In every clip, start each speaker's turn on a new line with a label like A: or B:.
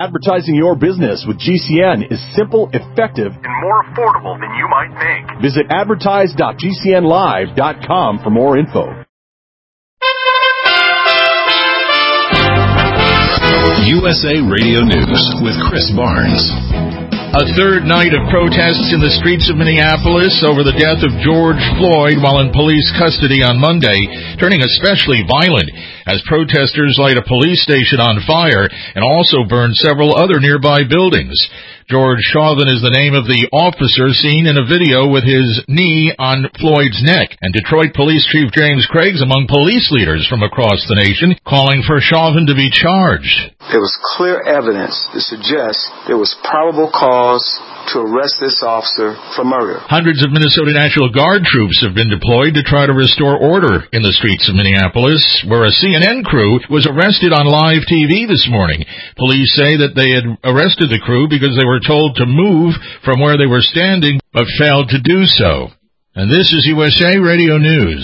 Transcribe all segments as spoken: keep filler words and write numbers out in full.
A: Advertising your business with G C N is simple, effective, and more affordable than you might think. Visit advertise dot g c n live dot com for more info.
B: U S A Radio News with Chris Barnes.
C: A third night of protests in the streets of Minneapolis over the death of George Floyd while in police custody on Monday, turning especially violent as protesters light a police station on fire and also burn several other nearby buildings. George Chauvin is the name of the officer seen in a video with his knee on Floyd's neck. And Detroit Police Chief James Craig's among police leaders from across the nation calling for Chauvin to be charged.
D: There was clear evidence to suggest there was probable cause to arrest this officer for murder.
C: Hundreds of Minnesota National Guard troops have been deployed to try to restore order in the streets of Minneapolis, where a C N N crew was arrested on live T V this morning. Police say that they had arrested the crew because they were told to move from where they were standing, but failed to do so. And this is U S A Radio News.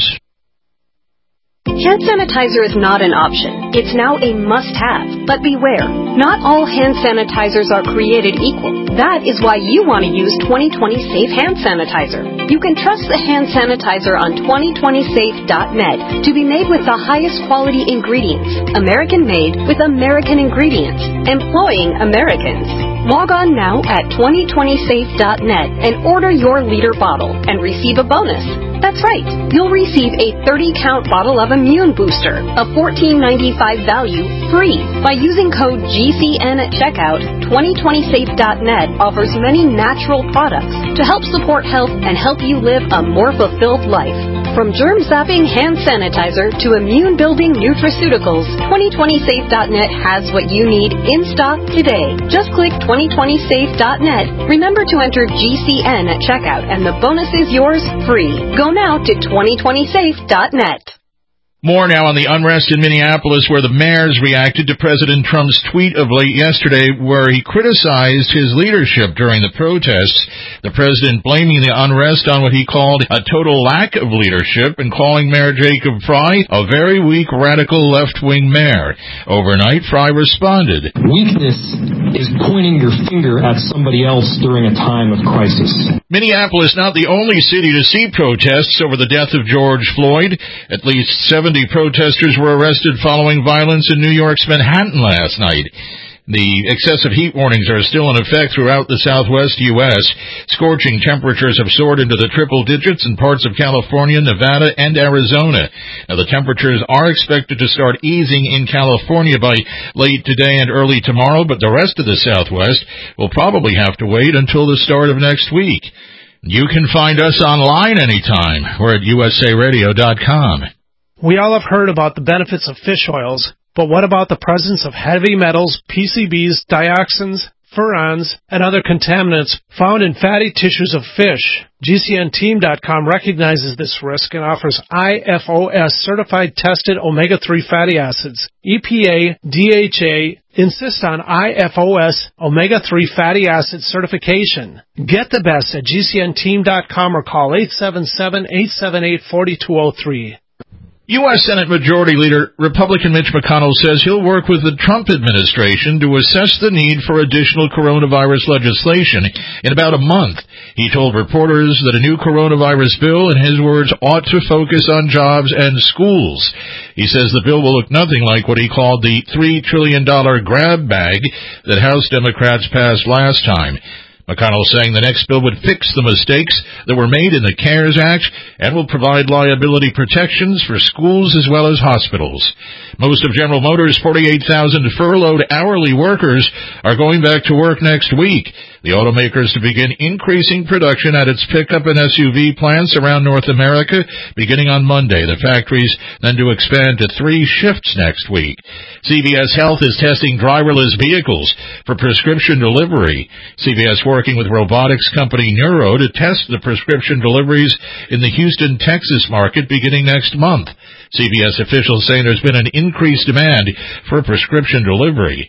E: Hand sanitizer is not an option. It's now a must-have. But beware, not all hand sanitizers are created equal. That is why you want to use twenty twenty Safe Hand Sanitizer. You can trust the hand sanitizer on twenty twenty safe dot net to be made with the highest quality ingredients, American-made with American ingredients, employing Americans. Log on now at twenty twenty safe dot net and order your liter bottle and receive a bonus. That's right, you'll receive a thirty count bottle of Immune Booster, a fourteen ninety-five value, free. By using code G C N at checkout, twenty twenty safe dot net offers many natural products to help support health and help you live a more fulfilled life. From germ-zapping hand sanitizer to immune-building nutraceuticals, twenty twenty safe dot net has what you need in stock today. Just click twenty twenty safe dot net. Remember to enter G C N at checkout and the bonus is yours free. Go now to twenty twenty safe dot net.
C: More now on the unrest in Minneapolis, where the mayors reacted to President Trump's tweet of late yesterday where he criticized his leadership during the protests. The president blaming the unrest on what he called a total lack of leadership and calling Mayor Jacob Frey a very weak, radical left-wing mayor. Overnight, Frey responded,
F: "Weakness is pointing your finger at somebody else during a time of crisis."
C: Minneapolis not the only city to see protests over the death of George Floyd. At least seventy protesters were arrested following violence in New York's Manhattan last night. The excessive heat warnings are still in effect throughout the southwest U S Scorching temperatures have soared into the triple digits in parts of California, Nevada, and Arizona. Now, the temperatures are expected to start easing in California by late today and early tomorrow, but the rest of the southwest will probably have to wait until the start of next week. You can find us online anytime. We're at U S A radio dot com.
G: We all have heard about the benefits of fish oils, but what about the presence of heavy metals, P C Bs, dioxins, furans, and other contaminants found in fatty tissues of fish? G C N team dot com recognizes this risk and offers I F O S certified tested omega three fatty acids. E P A, D H A insist on I F O S omega three fatty acid certification. Get the best at G C N team dot com or call eight seven seven, eight seven eight, four two zero three.
C: U S Senate Majority Leader Republican Mitch McConnell says he'll work with the Trump administration to assess the need for additional coronavirus legislation in about a month. He told reporters that a new coronavirus bill, in his words, ought to focus on jobs and schools. He says the bill will look nothing like what he called the three trillion dollars grab bag that House Democrats passed last time. McConnell saying the next bill would fix the mistakes that were made in the CARES Act and will provide liability protections for schools as well as hospitals. Most of General Motors' forty-eight thousand furloughed hourly workers are going back to work next week. The automakers to begin increasing production at its pickup and S U V plants around North America beginning on Monday. The factories then to expand to three shifts next week. C V S Health is testing driverless vehicles for prescription delivery. C V S working with robotics company Neuro to test the prescription deliveries in the Houston, Texas market beginning next month. C V S officials saying there's been an increased demand for prescription delivery.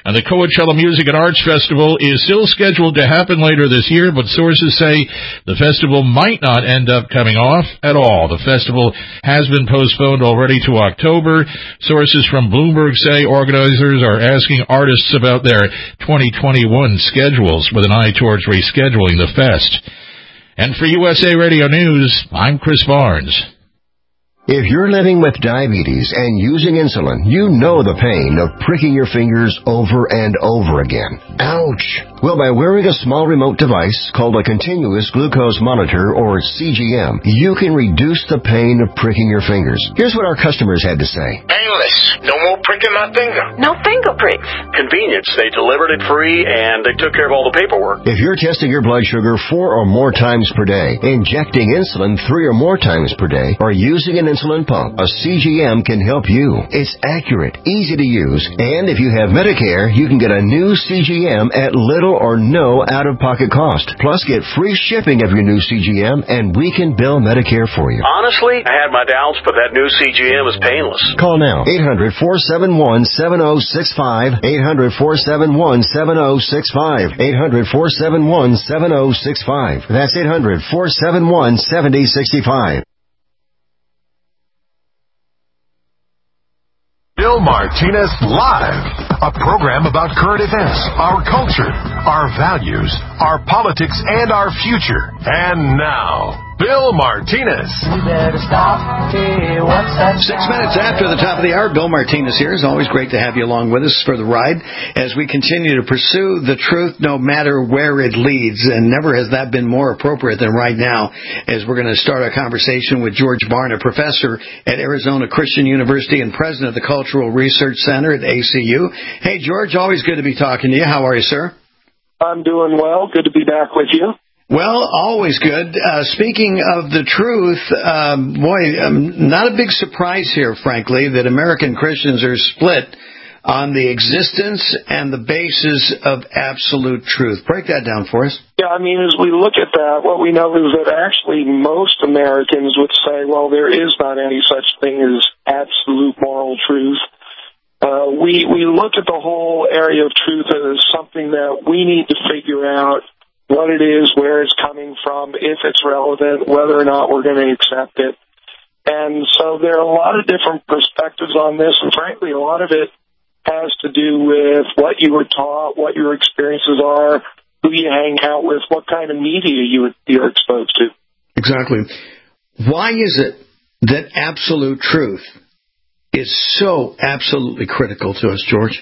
C: And the Coachella Music and Arts Festival is still scheduled to happen later this year, but sources say the festival might not end up coming off at all. The festival has been postponed already to October. Sources from Bloomberg say organizers are asking artists about their twenty twenty-one schedules with an eye towards rescheduling the fest. And for U S A Radio News, I'm Chris Barnes.
H: If you're living with diabetes and using insulin, you know the pain of pricking your fingers over and over again. Ouch! Well, by wearing a small remote device called a continuous glucose monitor, or C G M, you can reduce the pain of pricking your fingers. Here's what our customers had to say.
I: Painless. No more pricking my finger.
J: No finger pricks.
K: Convenience. They delivered it free, and they took care of all the paperwork.
H: If you're testing your blood sugar four or more times per day, injecting insulin three or more times per day, or using an insulin pump, a C G M can help you. It's accurate, easy to use, and if you have Medicare, you can get a new C G M at little or no out-of-pocket cost. Plus, get free shipping of your new C G M, and we can bill Medicare for you.
K: Honestly, I had my doubts, but that new C G M is painless.
H: Call now, eight hundred, four seven one, seven oh six five, eight hundred, four seven one, seven oh six five, eight hundred, four seven one, seven oh six five. That's eight hundred, four seven one, seven oh six five.
A: Bill Martinez Live, a program about current events, our culture, our values, our politics, and our future. And now, Bill Martinez.
L: We better stop. Hey, what's that?
M: Six minutes after the top of the hour, Bill Martinez here. It's always great to have you along with us for the ride as we continue to pursue the truth no matter where it leads. And never has that been more appropriate than right now, as we're going to start our conversation with George Barna, professor at Arizona Christian University and president of the Cultural Research Center at A C U. Hey, George, always good to be talking to you. How are you, sir?
N: I'm doing well. Good to be back with you.
M: Well, always good. Uh, speaking of the truth, um, boy, um, not a big surprise here, frankly, that American Christians are split on the existence and the basis of absolute truth. Break that down for us.
N: Yeah, I mean, as we look at that, what we know is that actually most Americans would say, well, there is not any such thing as absolute moral truth. Uh, we, we look at the whole area of truth as something that we need to figure out what it is, where it's coming from, if it's relevant, whether or not we're going to accept it. And so there are a lot of different perspectives on this, and frankly, a lot of it has to do with what you were taught, what your experiences are, who you hang out with, what kind of media you, you're exposed to.
M: Exactly. Why is it that absolute truth is so absolutely critical to us, George?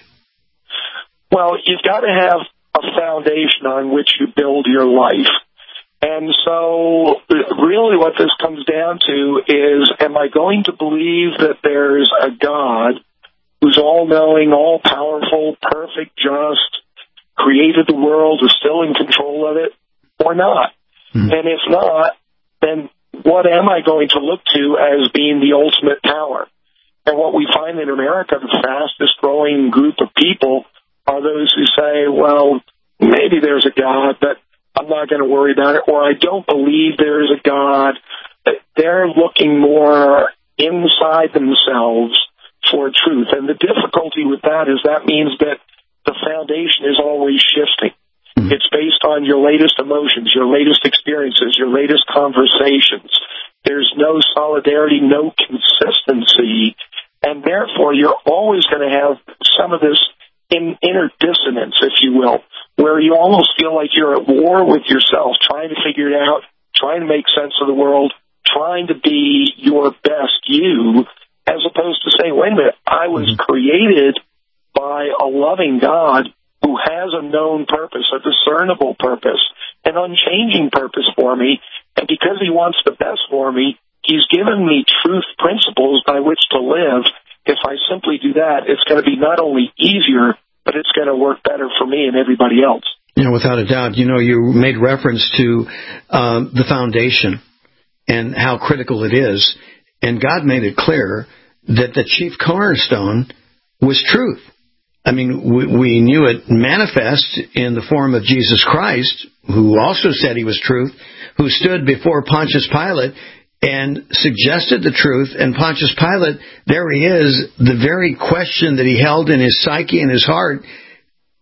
N: Well, you've got to have a foundation on which you build your life. And so really what this comes down to is, am I going to believe that there's a God who's all-knowing, all-powerful, perfect, just, created the world, is still in control of it, or not? Mm-hmm. And if not, then what am I going to look to as being the ultimate power? And what we find in America, the fastest-growing group of people are those who say, well, maybe there's a God, but I'm not going to worry about it, or I don't believe there is a God. They're looking more inside themselves for truth. And the difficulty with that is that means that the foundation is always shifting. Mm-hmm. It's based on your latest emotions, your latest experiences, your latest conversations. There's no solidarity, no consistency, and therefore you're always going to have some of this in, inner dissonance, if you will, where you almost feel like you're at war with yourself, trying to figure it out, trying to make sense of the world, trying to be your best you, as opposed to saying, wait a minute, I was mm-hmm. created by a loving God who has a known purpose, a discernible purpose, an unchanging purpose for me, and because he wants the best for me, he's given me truth principles by which to live. If I simply do that, it's going to be not only easier, but it's going to work better for me and everybody else.
M: You know, without a doubt. You know, you made reference to um, the foundation and how critical it is. And God made it clear that the chief cornerstone was truth. I mean, we, we knew it manifest in the form of Jesus Christ, who also said he was truth, who stood before Pontius Pilate and suggested the truth. And Pontius Pilate, there he is, the very question that he held in his psyche and his heart,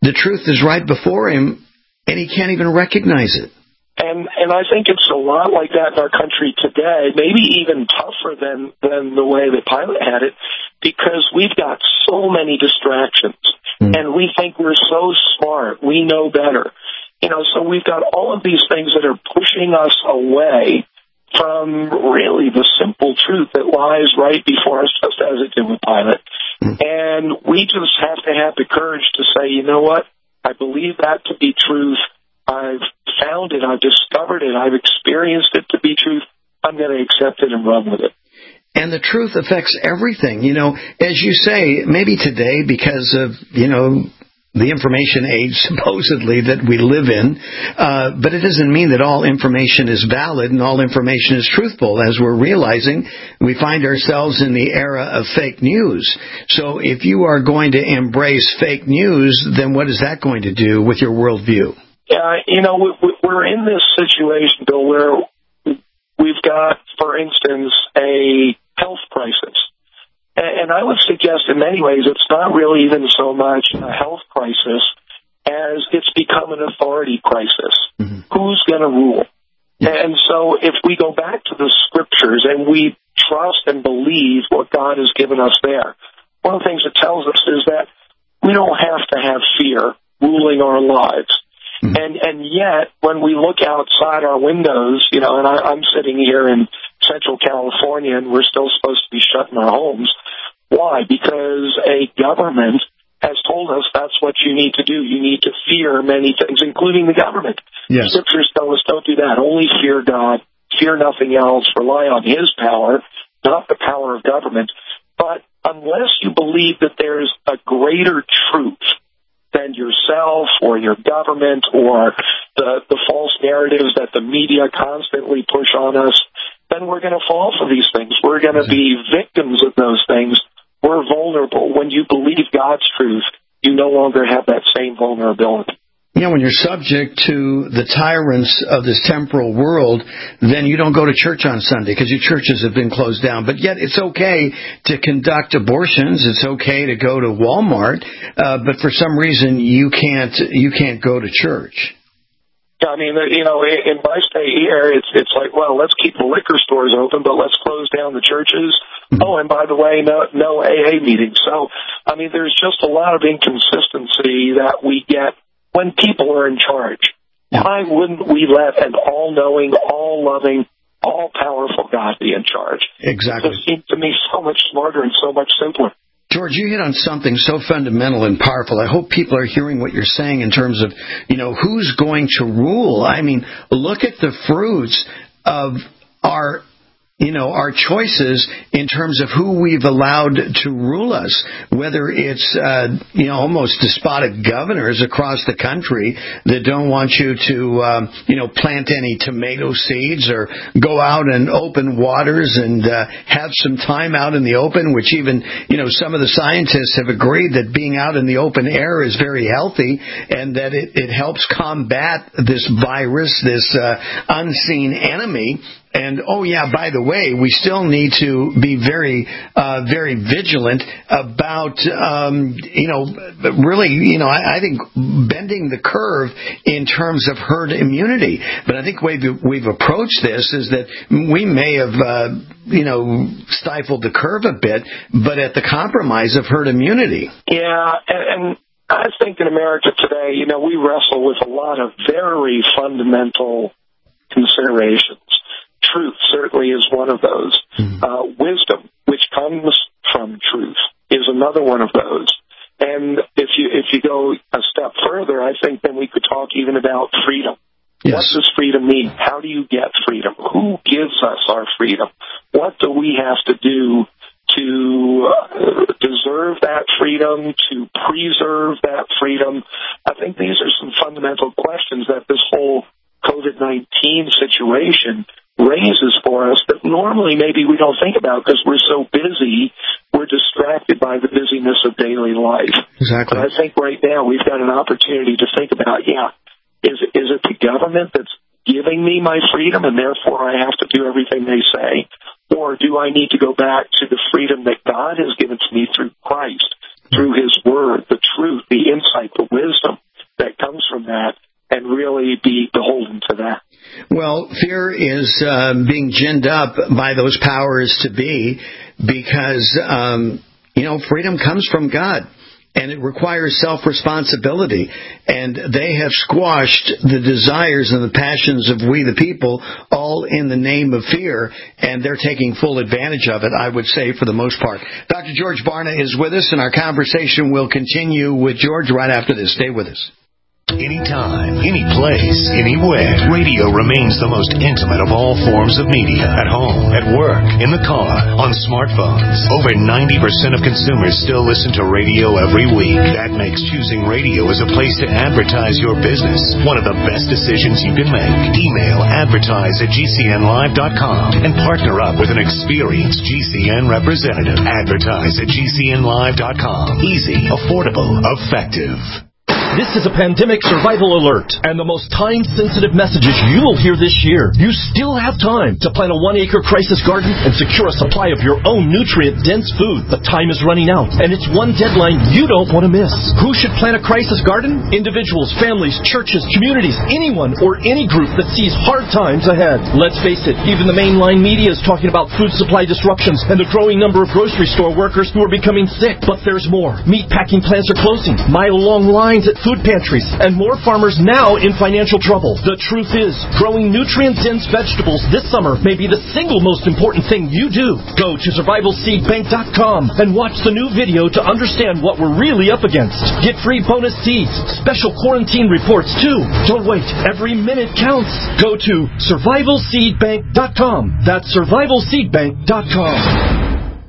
M: the truth is right before him, and he can't even recognize it.
N: And and I think it's a lot like that in our country today, maybe even tougher than, than the way that Pilate had it, because we've got so many distractions, mm. and we think we're so smart, we know better. You know, so we've got all of these things that are pushing us away from really the simple truth that lies right before us, just as it did with Pilate. Mm. And we just have to have the courage to say, you know what, I believe that to be truth. I've found it, I've discovered it, I've experienced it to be truth. I'm going to accept it and run with it.
M: And the truth affects everything. You know, as you say, maybe today because of, you know, the information age, supposedly, that we live in, uh, but it doesn't mean that all information is valid and all information is truthful. As we're realizing, we find ourselves in the era of fake news. So if you are going to embrace fake news, then what is that going to do with your worldview?
N: Yeah, you know, we're in this situation, Bill, where we've got, for instance, a health crisis. And I would suggest in many ways it's not really even so much a health crisis as it's become an authority crisis. Mm-hmm. Who's going to rule? Yeah. And so if we go back to the scriptures and we trust and believe what God has given us there, one of the things it tells us is that we don't have to have fear ruling our lives. Mm-hmm. And and yet, when we look outside our windows, you know, and I, I'm sitting here in Central California, and we're still supposed to be shut in our homes. Why? Because a government has told us that's what you need to do. You need to fear many things, including the government. Yes. Scriptures tell us don't do that. Only fear God. Fear nothing else. Rely on His power, not the power of government. But unless you believe that there's a greater truth than yourself or your government or the, the false narratives that the media constantly push on us, then we're going to fall for these things. We're going to be victims of those things. We're vulnerable. When you believe God's truth, you no longer have that same vulnerability.
M: You know, when you're subject to the tyrants of this temporal world, then you don't go to church on Sunday because your churches have been closed down. But yet it's okay to conduct abortions. It's okay to go to Walmart. Uh, but for some reason, you can't you can't go to church.
N: I mean, you know, in my state here, it's it's like, well, let's keep the liquor stores open, but let's close down the churches. Mm-hmm. Oh, and by the way, no, no A A meetings. So, I mean, there's just a lot of inconsistency that we get when people are in charge. Why wouldn't we let an all-knowing, all-loving, all-powerful God be in charge?
M: Exactly.
N: It just seems to me so much smarter and so much simpler.
M: George, you hit on something so fundamental and powerful. I hope people are hearing what you're saying in terms of, you know, who's going to rule. I mean, look at the fruits of our you know, our choices in terms of who we've allowed to rule us, whether it's, uh, you know, almost despotic governors across the country that don't want you to, um, you know, plant any tomato seeds or go out and open waters and uh, have some time out in the open, which even, you know, some of the scientists have agreed that being out in the open air is very healthy and that it, it helps combat this virus, this uh, unseen enemy. And, oh, yeah, by the way, we still need to be very, uh, very vigilant about, um, you know, really, you know, I, I think bending the curve in terms of herd immunity. But I think the way we've approached this is that we may have, uh, you know, stifled the curve a bit, but at the compromise of herd immunity.
N: Yeah, and, and I think in America today, you know, we wrestle with a lot of very fundamental considerations. Truth certainly is one of those. Mm-hmm. Uh, wisdom, which comes from truth, is another one of those. And if you if you go a step further, I think then we could talk even about freedom. Yes. What does freedom mean? How do you get freedom? Who gives us our freedom? What do we have to do to uh, deserve that freedom, to preserve that freedom? I think these are some fundamental questions that this whole COVID nineteen situation raises for us that normally maybe we don't think about because we're so busy, we're distracted by the busyness of daily life.
M: Exactly.
N: But I think right now we've got an opportunity to think about, yeah, is, is it the government that's giving me my freedom and therefore I have to do everything they say? Or do I need to go back to the freedom that God has given to me through Christ through his word, the truth, the insight, the wisdom that comes from that, and really be beholden to that.
M: Well, fear is uh, being ginned up by those powers to be because, um, you know, freedom comes from God. And it requires self-responsibility. And they have squashed the desires and the passions of we the people all in the name of fear. And they're taking full advantage of it, I would say, for the most part. Doctor George Barna is with us, and our conversation will continue with George right after this. Stay with us.
A: Anytime, any place, anywhere, radio remains the most intimate of all forms of media. At home, at work, in the car, on smartphones. Over ninety percent of consumers still listen to radio every week. That makes choosing radio as a place to advertise your business one of the best decisions you can make. Email advertise at G C N live dot com and partner up with an experienced G C N representative. Advertise at G C N live dot com. Easy, affordable, effective.
J: This is a pandemic survival alert, and the most time-sensitive messages you will hear this year. You still have time to plant a one-acre crisis garden and secure a supply of your own nutrient-dense food. The time is running out, and it's one deadline you don't want to miss. Who should plant a crisis garden? Individuals, families, churches, communities, anyone or any group that sees hard times ahead. Let's face it, even the mainline media is talking about food supply disruptions and the growing number of grocery store workers who are becoming sick. But there's more. Meat packing plants are closing, mile-long lines at food pantries, and more farmers now in financial trouble. The truth is, growing nutrient-dense vegetables this summer may be the single most important thing you do. Go to survival seed bank dot com and watch the new video to understand what we're really up against. Get free bonus seeds, special quarantine reports too. Don't wait. Every minute counts. Go to survival seed bank dot com. That's survival seed bank dot com.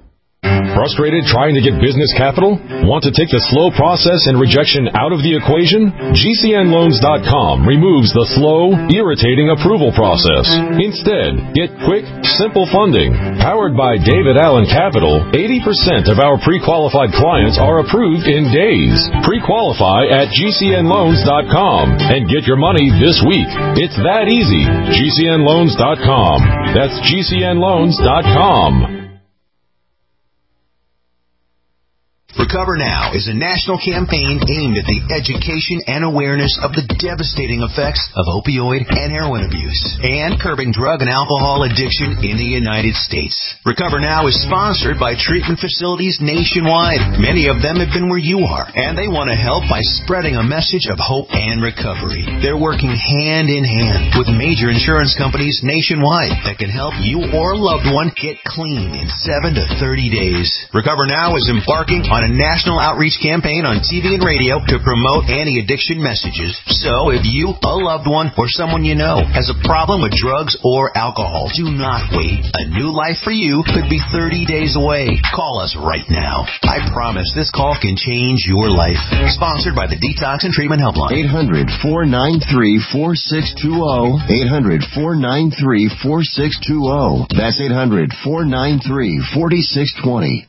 O: Frustrated trying to get business capital? Want to take the slow process and rejection out of the equation? G C N loans dot com removes the slow, irritating approval process. Instead, get quick, simple funding. Powered by David Allen Capital, eighty percent of our pre-qualified clients are approved in days. Pre-qualify at G C N loans dot com and get your money this week. It's that easy. G C N loans dot com. That's G C N loans dot com.
P: Recover Now is a national campaign aimed at the education and awareness of the devastating effects of opioid and heroin abuse and curbing drug and alcohol addiction in the United States. Recover Now is sponsored by treatment facilities nationwide. Many of them have been where you are, and they want to help by spreading a message of hope and recovery. They're working hand in hand with major insurance companies nationwide that can help you or a loved one get clean in seven to thirty days. Recover Now is embarking on a national outreach campaign on T V and radio to promote anti-addiction messages. So if you, a loved one, or someone you know has a problem with drugs or alcohol, do not wait. A new life for you could be thirty days away. Call us right now. I promise this call can change your life. Sponsored by the Detox and Treatment Helpline.
H: eight hundred, four nine three, four six two zero. eight hundred, four nine three, four six two zero. That's eight hundred, four nine three, four six two zero.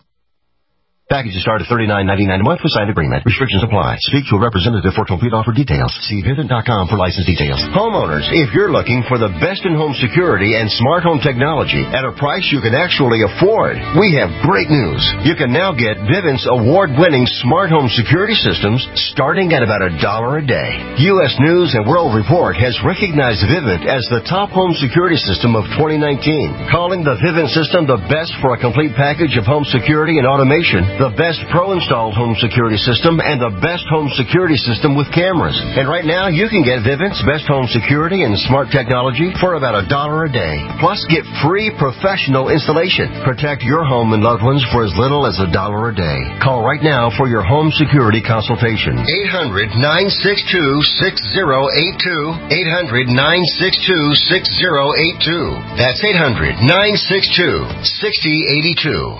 H: Packages start at thirty-nine ninety-nine a month with signed agreement. Restrictions apply. Speak to a representative for complete offer details. See Vivint dot com for license details. Homeowners, if you're looking for the best in home security and smart home technology at a price you can actually afford, we have great news. You can now get Vivint's award-winning smart home security systems starting at about a dollar a day. U S News and World Report has recognized Vivint as the top home security system of twenty nineteen, calling the Vivint system the best for a complete package of home security and automation, the best pro-installed home security system, and the best home security system with cameras. And right now, you can get Vivint's best home security and smart technology for about a dollar a day. Plus, get free professional installation. Protect your home and loved ones for as little as a dollar a day. Call right now for your home security consultation. eight hundred, nine six two, six zero eight two. eight hundred, nine six two, six zero eight two. That's eight hundred, nine six two, six zero eight two.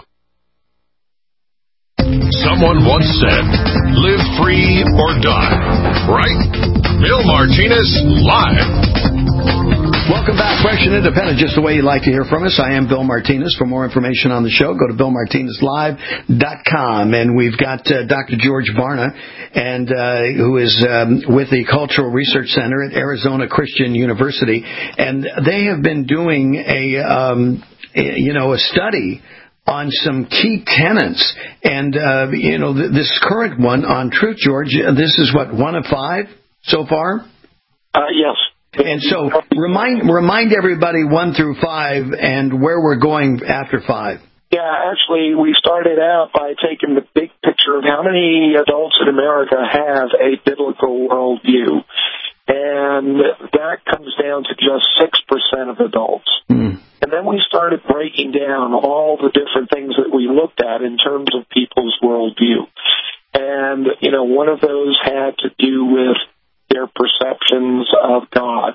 A: Someone once said, live free or die, right? Bill Martinez, live.
M: Welcome back, Fresh and Independent, just the way you'd like to hear from us. I am Bill Martinez. For more information on the show, go to bill martinez live dot com. And we've got uh, Doctor George Barna, and uh, who is um, with the Cultural Research Center at Arizona Christian University. And they have been doing a, um, you know, a study on some key tenets. And, uh, you know, th- this current one on truth, George, this is what, one of five so far?
N: Uh, yes.
M: And so remind remind everybody one through five and where we're going after five.
N: Yeah, actually, we started out by taking the big picture of how many adults in America have a biblical worldview. And that comes down to just six percent of adults. Mm. And then we started breaking down all the different things that we looked at in terms of people's worldview. And, you know, one of those had to do with their perceptions of God.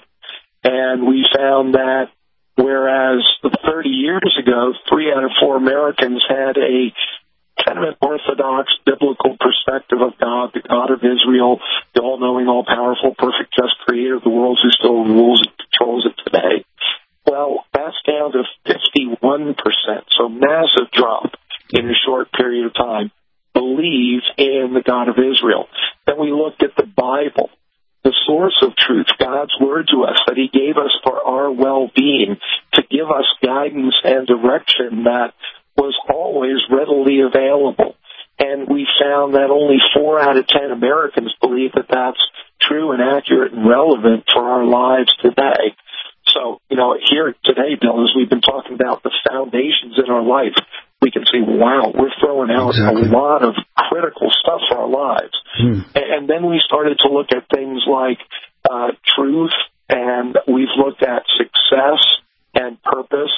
N: And we found that whereas thirty years ago, three out of four Americans had a kind of an orthodox biblical perspective of God, the God of Israel, the all-knowing, all-powerful, perfect, just creator of the world who still rules and controls it today. Well, that's down to fifty-one percent, so massive drop in a short period of time, believe in the God of Israel. Then we looked at the Bible, the source of truth, God's word to us that he gave us for our well-being, to give us guidance and direction that was always readily available. And we found that only four out of ten Americans believe that that's true and accurate and relevant for our lives today. So, you know, here today, Bill, as we've been talking about the foundations in our life, we can see, wow, we're throwing out exactly. a lot of critical stuff for our lives. Hmm. And then we started to look at things like uh, truth, and we've looked at success and purpose.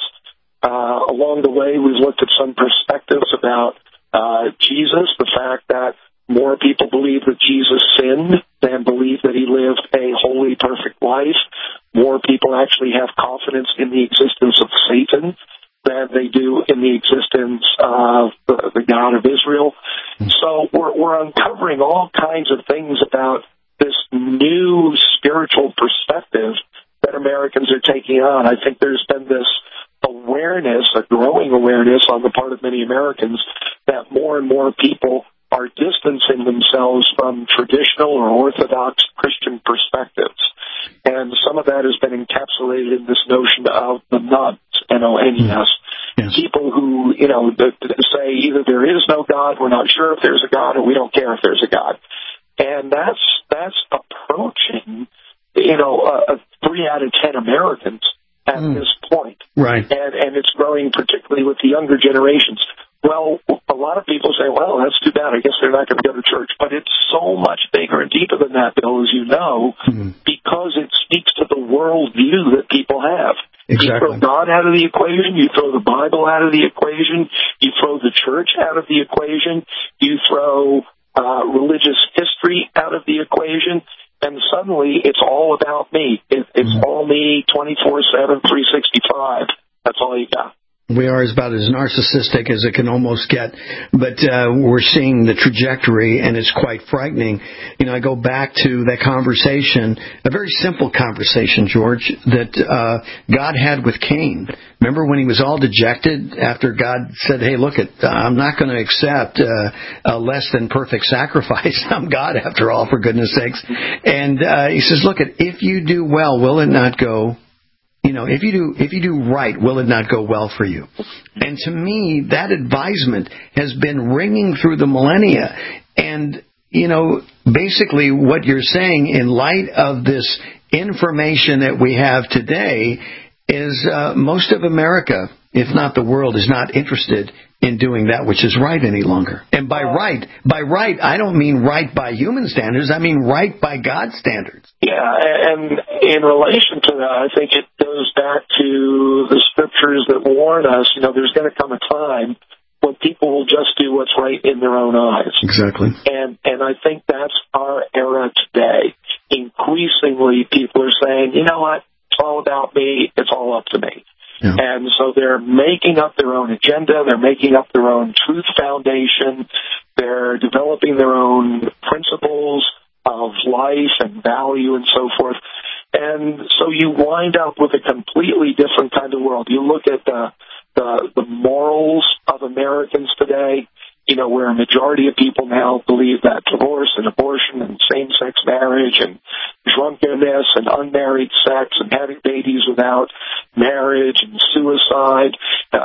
N: Uh, along the way, we've looked at some perspectives about uh, Jesus, the fact that more people believe that Jesus sinned than believe that he lived a holy, perfect life. More people actually have confidence in the existence of Satan than they do in the existence of the, the God of Israel. So we're, we're uncovering all kinds of things about this new spiritual perspective that Americans are taking on. I think there's been this awareness, a growing awareness on the part of many Americans that more and more people are distancing themselves from traditional or orthodox Christian perspectives. And some of that has been encapsulated in this notion of the nuns, N O N E S. Yes. People who, you know, say either there is no God, we're not sure if there's a God, or we don't care if there's a God. And that's that's approaching, you know, uh, three out of ten Americans at mm. this point.
M: Right.
N: And, and it's growing particularly with the younger generations. Well, a lot of people say, well, that's too bad. I guess they're not going to go to church. But it's so much bigger and deeper than that, Bill, as you know, mm. because it speaks to the worldview that people have.
M: Exactly.
N: You throw God out of the equation, you throw the Bible out of the equation, you throw the church out of the equation, you throw uh, religious history out of the equation, and suddenly it's all about me. It, it's mm. all me, twenty-four seven, three sixty-five. That's all you got.
M: We are about as narcissistic as it can almost get, but uh, we're seeing the trajectory, and it's quite frightening. You know, I go back to that conversation, a very simple conversation, George, that uh, God had with Cain. Remember when he was all dejected after God said, hey, look, it, I'm not going to accept uh, a less than perfect sacrifice. I'm God, after all, for goodness sakes. And uh, he says, look, it, if you do well, will it not go You know, if you do if you do right, will it not go well for you? And to me, that advisement has been ringing through the millennia. And, you know, basically what you're saying in light of this information that we have today is uh, most of America, if not the world, is not interested in doing that which is right any longer. And by right, by right, I don't mean right by human standards. I mean right by God's standards.
N: Yeah, and in relation to that, I think it goes back to the scriptures that warn us, you know, there's going to come a time when people will just do what's right in their own eyes.
M: Exactly.
N: And and I think that's our era today. Increasingly, people are saying, you know what, it's all about me, it's all up to me. Yeah. And so they're making up their own agenda, they're making up their own truth foundation, they're developing their own principles of life and value and so forth. And so you wind up with a completely different kind of world. You look at the the, the morals of Americans today, you know, where a majority of people now believe that divorce and abortion and same-sex marriage and drunkenness and unmarried sex and having babies without marriage and suicide, uh, all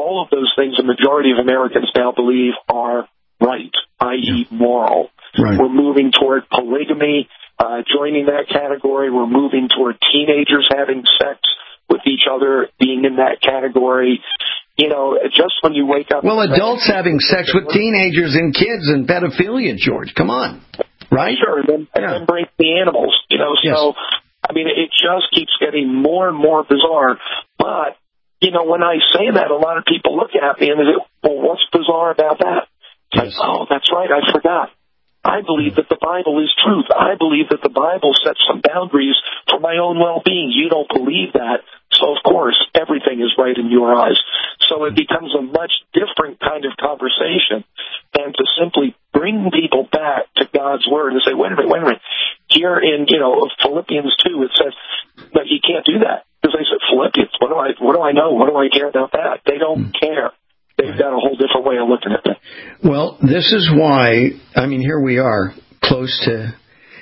N: all of those things the majority of Americans now believe are right, that is moral.
M: Right.
N: We're moving toward polygamy, uh, joining that category. We're moving toward teenagers having sex with each other, being in that category. You know, just when you wake up...
M: Well, adults having sex with teenagers and kids and pedophilia, George. Come on. Right?
N: Sure, and then, and
M: yeah.
N: then break the animals. You know,
M: yes.
N: so, I mean, it just keeps getting more and more bizarre. But, you know, when I say that, a lot of people look at me and they say, well, what's bizarre about that? Yes. Like, oh, that's right, I forgot. I believe that the Bible is truth. I believe that the Bible sets some boundaries for my own well-being. You don't believe that, so of course everything is right in your eyes. So it becomes a much different kind of conversation than to simply bring people back to God's Word and say, wait a minute, wait a minute. Here in, you know, Philippians two, it says that you can't do that. Because they said, Philippians, what do I, what do I know? What do I care about that? They don't care. They've got a whole different way of looking at it.
M: Well, this is why, I mean, here we are, close to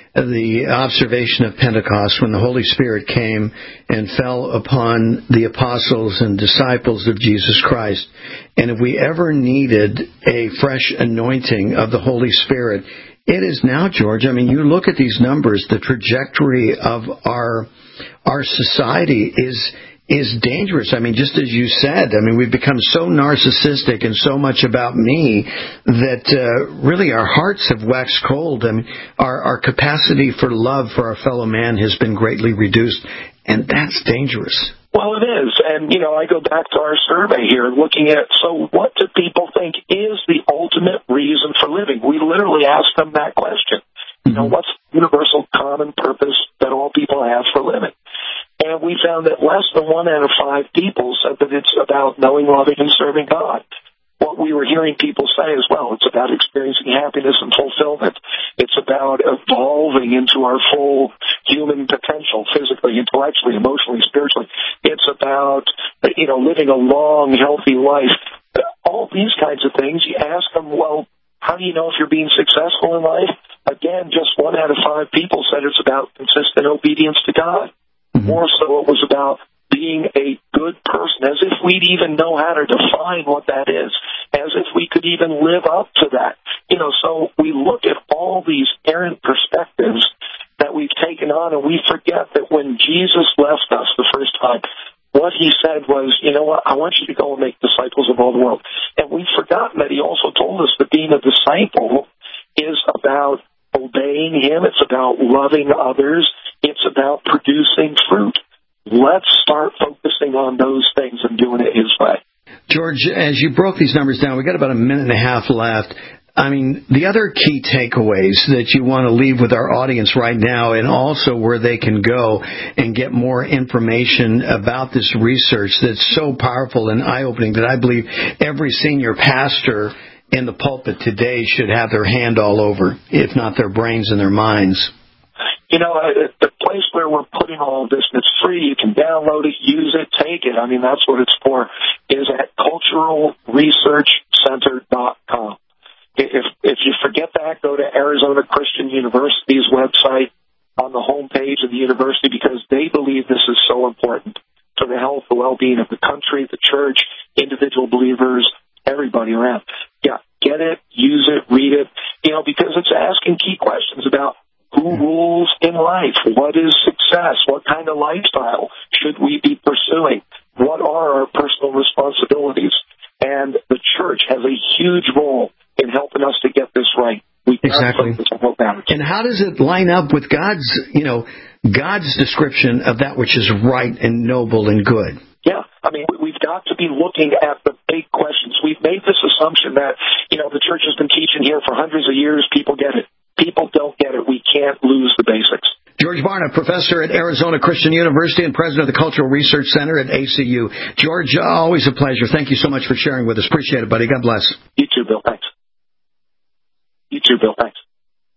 M: the observation of Pentecost, when the Holy Spirit came and fell upon the apostles and disciples of Jesus Christ. And if we ever needed a fresh anointing of the Holy Spirit, it is now, George. I mean, you look at these numbers, the trajectory of our our society is is dangerous. I mean, just as you said, I mean, we've become so narcissistic and so much about me that uh, really our hearts have waxed cold. I mean, our, our capacity for love for our fellow man has been greatly reduced, and that's dangerous.
N: Well, it is. And, you know, I go back to our survey here looking at, so what do people think is the ultimate reason for living? We literally asked them that question. You know, what's the universal common purpose that all people have for living? And we found that less than one out of five people said that it's about knowing, loving, and serving God. What we were hearing people say as well, it's about experiencing happiness and fulfillment. It's about evolving into our full human potential, physically, intellectually, emotionally, spiritually. It's about, you know, living a long, healthy life. All these kinds of things, you ask them, well, how do you know if you're being successful in life? Again, just one out of five people said it's about consistent obedience to God. More so it was about being a good person, as if we'd even know how to define what that is, as if we could even live up to that. You know, so we look at all these errant perspectives that we've taken on, and we forget that when Jesus left us the first time, what he said was, you know what, I want you to go and make disciples of all the world. And we've forgotten that he also told us that being a disciple is about obeying him. It's about loving others. It's about producing fruit. Let's start focusing on those things and doing it his way.
M: George, as you broke these numbers down, we've got about a minute and a half left. I mean, the other key takeaways that you want to leave with our audience right now, and also where they can go and get more information about this research that's so powerful and eye-opening that I believe every senior pastor in the pulpit today should have their hand all over, if not their brains and their minds.
N: You know, the place where we're putting all of this, and it's free, you can download it, use it, take it. I mean, that's what it's for, is at cultural research center dot com. If, if you forget that, go to Arizona Christian University's website on the homepage of the university, because they believe this is so important for the health, the well-being of the country, the church, individual believers, everybody around. Yeah, get it, use it, read it, you know, because it's asking key questions about who rules in life, what is success, what kind of lifestyle should we be pursuing, what are our personal responsibilities. And the church has a huge role in helping us to get this right. We
M: exactly. And how does it line up with God's, you know, God's description of that which is right and noble and good?
N: Yeah, I mean, we've got to be looking at the big questions. We've made this assumption that, you know, the church has been teaching here for hundreds of years. People get it. People don't get it. We can't lose the basics.
M: George Barna, professor at Arizona Christian University and president of the Cultural Research Center at A C U. George, always a pleasure. Thank you so much for sharing with us. Appreciate it, buddy. God bless.
N: You too, Bill. Thanks. You too, Bill. Thanks.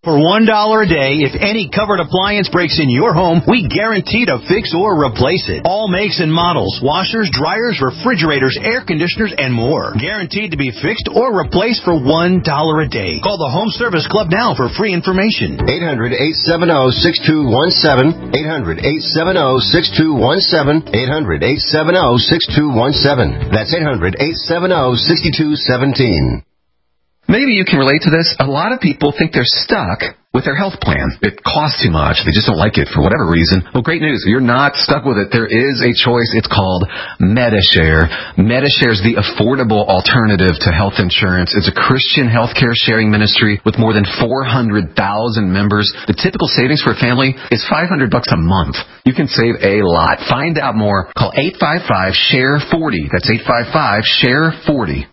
P: For one dollar a day, if any covered appliance breaks in your home, we guarantee to fix or replace it. All makes and models, washers, dryers, refrigerators, air conditioners, and more. Guaranteed to be fixed or replaced for one dollar a day. Call the Home Service Club now for free information.
H: eight hundred, eight seven zero, six two one seven. eight hundred, eight seven zero, six two one seven. eight hundred, eight seven zero, six two one seven. That's eight hundred, eight seven zero, six two one seven.
Q: Maybe you can relate to this. A lot of people think they're stuck with their health plan. It costs too much. They just don't like it for whatever reason. Well, great news. You're not stuck with it. There is a choice. It's called Medi-Share. Medi-Share is the affordable alternative to health insurance. It's a Christian healthcare sharing ministry with more than four hundred thousand members. The typical savings for a family is five hundred bucks a month. You can save a lot. Find out more. Call eight five five, S H A R E, forty. That's eight five five, S H A R E, forty.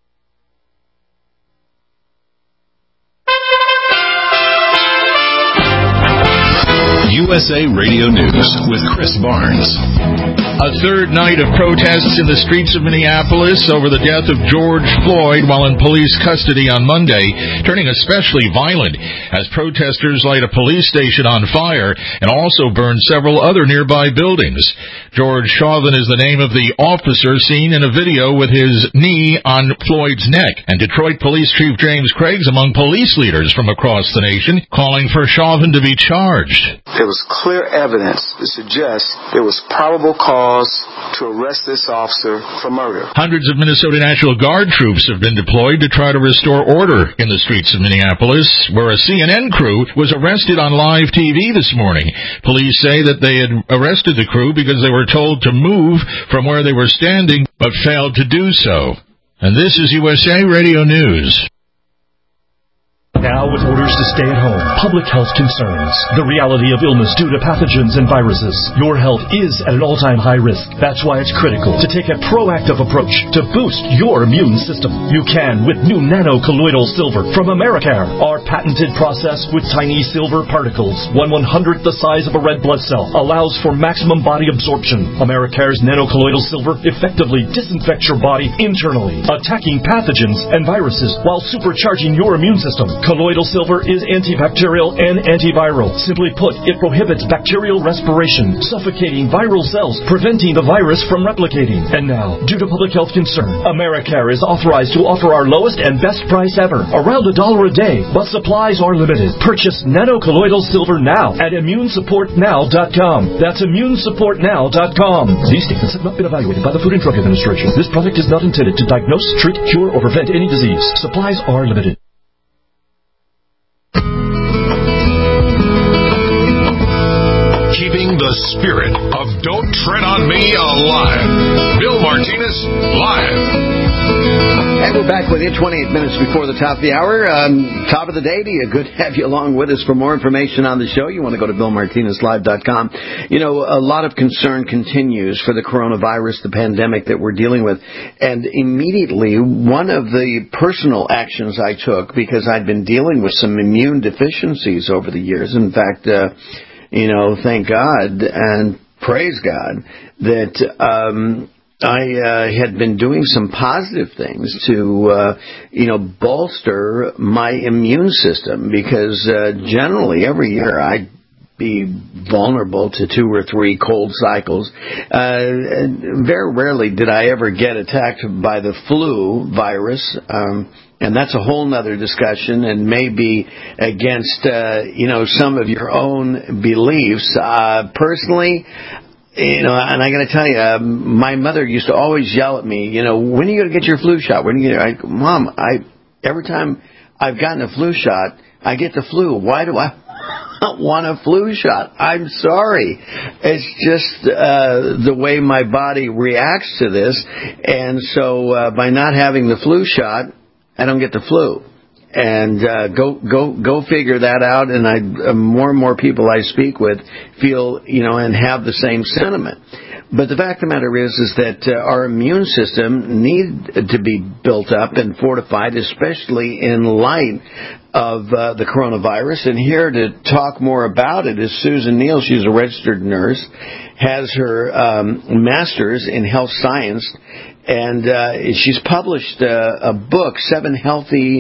B: U S A Radio News with Chris Barnes.
C: A third night of protests in the streets of Minneapolis over the death of George Floyd while in police custody on Monday, turning especially violent as protesters light a police station on fire and also burn several other nearby buildings. George Chauvin is the name of the officer seen in a video with his knee on Floyd's neck. And Detroit Police Chief James Craig's among police leaders from across the nation calling for Chauvin to be charged.
D: There was clear evidence to suggest there was probable cause to arrest this officer for murder.
C: Hundreds of Minnesota National Guard troops have been deployed to try to restore order in the streets of Minneapolis, where a C N N crew was arrested on live T V this morning. Police say that they had arrested the crew because they were told to move from where they were standing, but failed to do so. And this is U S A Radio News.
J: Now with orders to stay at home, public health concerns, the reality of illness due to pathogens and viruses, your health is at an all-time high risk. That's why it's critical to take a proactive approach to boost your immune system. You can with new nano-colloidal silver from Americare. Our patented process with tiny silver particles, one one-hundredth the size of a red blood cell, allows for maximum body absorption. Americare's nano-colloidal silver effectively disinfects your body internally, attacking pathogens and viruses while supercharging your immune system. Colloidal silver is antibacterial and antiviral. Simply put, it prohibits bacterial respiration, suffocating viral cells, preventing the virus from replicating. And now, due to public health concern, Americare is authorized to offer our lowest and best price ever, around a dollar a day, but supplies are limited. Purchase nano-colloidal silver now at immune support now dot com. That's immune support now dot com. These statements have not been evaluated by the Food and Drug Administration. This product is not intended to diagnose, treat, cure, or prevent any disease. Supplies are limited.
B: Keeping the spirit of Don't Tread on Me alive. Bill Martinez, live.
M: And we're back with you twenty-eight minutes before the top of the hour. Um, top of the day to you. Good to have you along with us. For more information on the show, you want to go to bill martinez live dot com. You know, a lot of concern continues for the coronavirus, the pandemic that we're dealing with. And immediately, one of the personal actions I took, because I'd been dealing with some immune deficiencies over the years. In fact, uh, you know, thank God and praise God that um, I uh, had been doing some positive things to, uh, you know, bolster my immune system, because uh, generally every year I'd be vulnerable to two or three cold cycles. Uh, very rarely did I ever get attacked by the flu virus. Um, And that's a whole nother discussion, and maybe against, uh, you know, some of your own beliefs. Uh, personally, you know, and I got to tell you, uh, my mother used to always yell at me, you know, when are you going to get your flu shot? When are you going to, Mom, I, every time I've gotten a flu shot, I get the flu. Why do I want a flu shot? I'm sorry. It's just uh, the way my body reacts to this. And so uh, by not having the flu shot, I don't get the flu. And uh, go go go figure that out. And I uh, more and more people I speak with feel, you know, and have the same sentiment. But the fact of the matter is, is that uh, our immune system needs to be built up and fortified, especially in light of uh, the coronavirus. And here to talk more about it is Susan Neal. She's a registered nurse, has her um, master's in health science, and uh, she's published uh, a book, Seven Healthy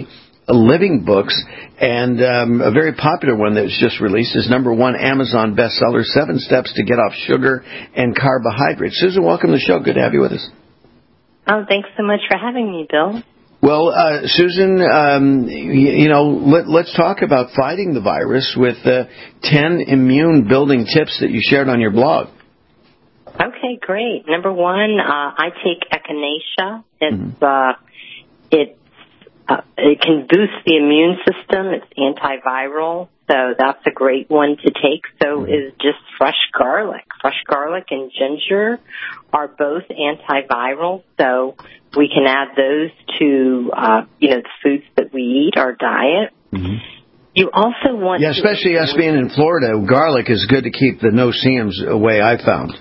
M: living books, and um, a very popular one that was just released is number one Amazon bestseller, Seven Steps to Get Off Sugar and Carbohydrates. Susan, welcome to the show. Good to have you with us.
R: Oh, thanks so much for having me, Bill.
M: Well, uh, Susan, um, you, you know, let, let's talk about fighting the virus with uh, ten immune-building tips that you shared on your blog.
R: Okay, great. Number one, uh, I take echinacea. It's mm-hmm. uh, it uh, it can boost the immune system. It's antiviral, so that's a great one to take. So mm-hmm. is just fresh garlic. Fresh garlic and ginger are both antiviral, so we can add those to uh, you know the foods that we eat, our diet. Mm-hmm. You also want
M: yeah, especially
R: to
M: us being in Florida, garlic is good to keep the no-see-ums away. I found.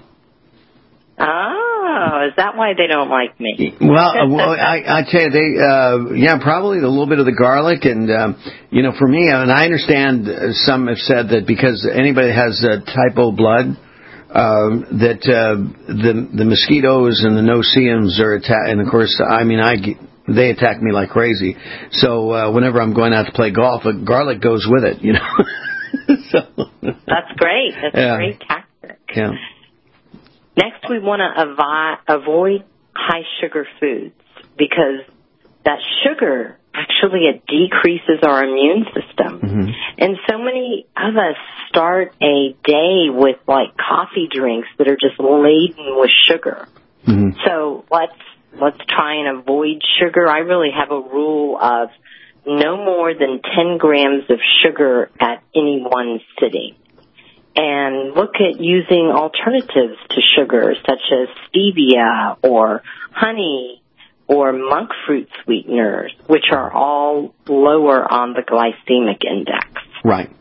R: Oh, is that why they don't like me?
M: Well, uh, well I, I tell you, they, uh, yeah, probably a little bit of the garlic. And, um, you know, for me, and I understand some have said that because anybody that has uh, type O blood, um, that uh, the the mosquitoes and the no-see-ums are attack. And, of course, I mean, I they attack me like crazy. So uh, whenever I'm going out to play golf, uh, garlic goes with it, you know. so,
R: That's great. That's yeah. a great tactic.
M: Yeah.
R: Next, we want to avi- avoid high-sugar foods because that sugar, actually, it decreases our immune system. Mm-hmm. And so many of us start a day with, like, coffee drinks that are just laden with sugar. Mm-hmm. So let's let's try and avoid sugar. I really have a rule of no more than ten grams of sugar at any one sitting. And look at using alternatives to sugar, such as stevia or honey or monk fruit sweeteners, which are all lower on the glycemic index.
M: Right.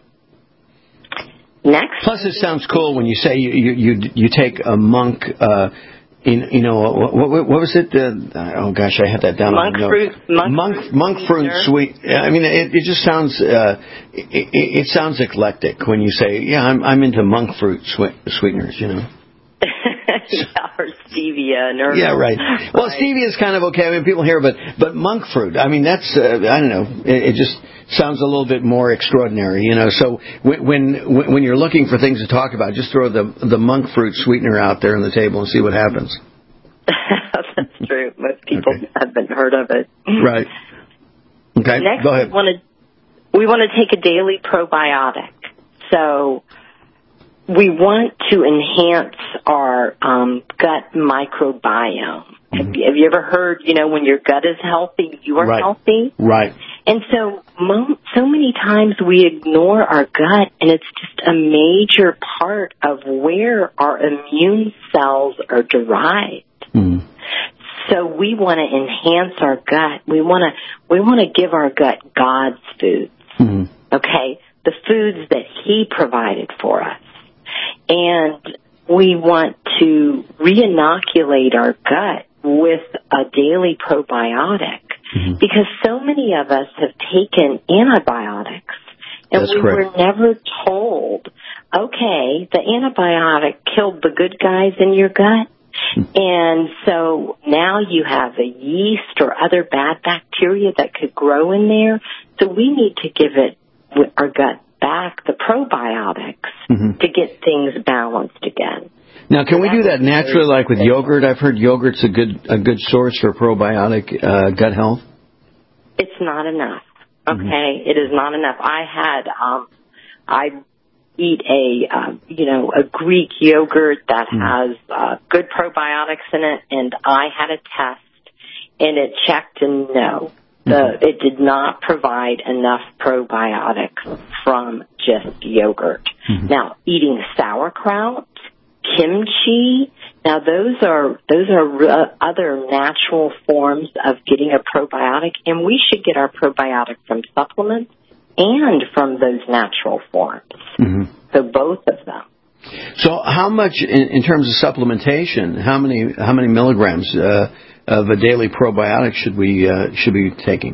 R: Next.
M: Plus, it sounds cool when you say you you you, you take a monk. Uh, in, you know what, what, what was it? Uh, oh gosh, I had that down.
R: Monk
M: on the
R: fruit. Monk,
M: monk
R: fruit
M: monk fruit sweet. I mean, it, it just sounds uh, it, it sounds eclectic when you say, yeah, I'm I'm into monk fruit sweet, sweeteners. You know.
R: yeah, or stevia. Or,
M: yeah, right. Well,
R: right.
M: stevia is kind of okay. I mean, people hear, but but monk fruit. I mean, that's uh, I don't know. It, it just sounds a little bit more extraordinary, you know. So when, when when you're looking for things to talk about, just throw the the monk fruit sweetener out there on the table and see what happens.
R: That's true. Most people
M: okay.
R: haven't heard of it.
M: Right. Okay.
R: Next,
M: go ahead.
R: we want to we want to take a daily probiotic. So we want to enhance our um, gut microbiome. Mm-hmm. Have, you, have you ever heard, you know, when your gut is healthy, you are
M: right.
R: healthy?
M: Right.
R: And so, mo- so many times we ignore our gut, and it's just a major part of where our immune cells are derived. Mm-hmm. So we want to enhance our gut. We want to we want to give our gut God's foods. Mm-hmm. Okay, the foods that He provided for us. And we want to re-inoculate our gut with a daily probiotic mm-hmm. because so many of us have taken antibiotics and
M: That's
R: we
M: correct.
R: were never told, okay, the antibiotic killed the good guys in your gut. Mm-hmm. And so now you have a yeast or other bad bacteria that could grow in there. So we need to give it our gut back the probiotics mm-hmm. to get things balanced again.
M: Now, can
R: so
M: we do that naturally, like with yogurt? I've heard yogurt's a good a good source for probiotic uh, gut health.
R: It's not enough. Okay, mm-hmm. It is not enough. I had um, I eat a uh, you know a Greek yogurt that mm-hmm. has uh, good probiotics in it, and I had a test, and it checked, and no. The, it did not provide enough probiotics from just yogurt. Mm-hmm. Now, eating sauerkraut, kimchi, now those are those are uh, other natural forms of getting a probiotic, and we should get our probiotic from supplements and from those natural forms. Mm-hmm. So both of them.
M: So, how much in, in terms of supplementation? How many how many milligrams? Uh, of a daily probiotic should we uh, should be taking?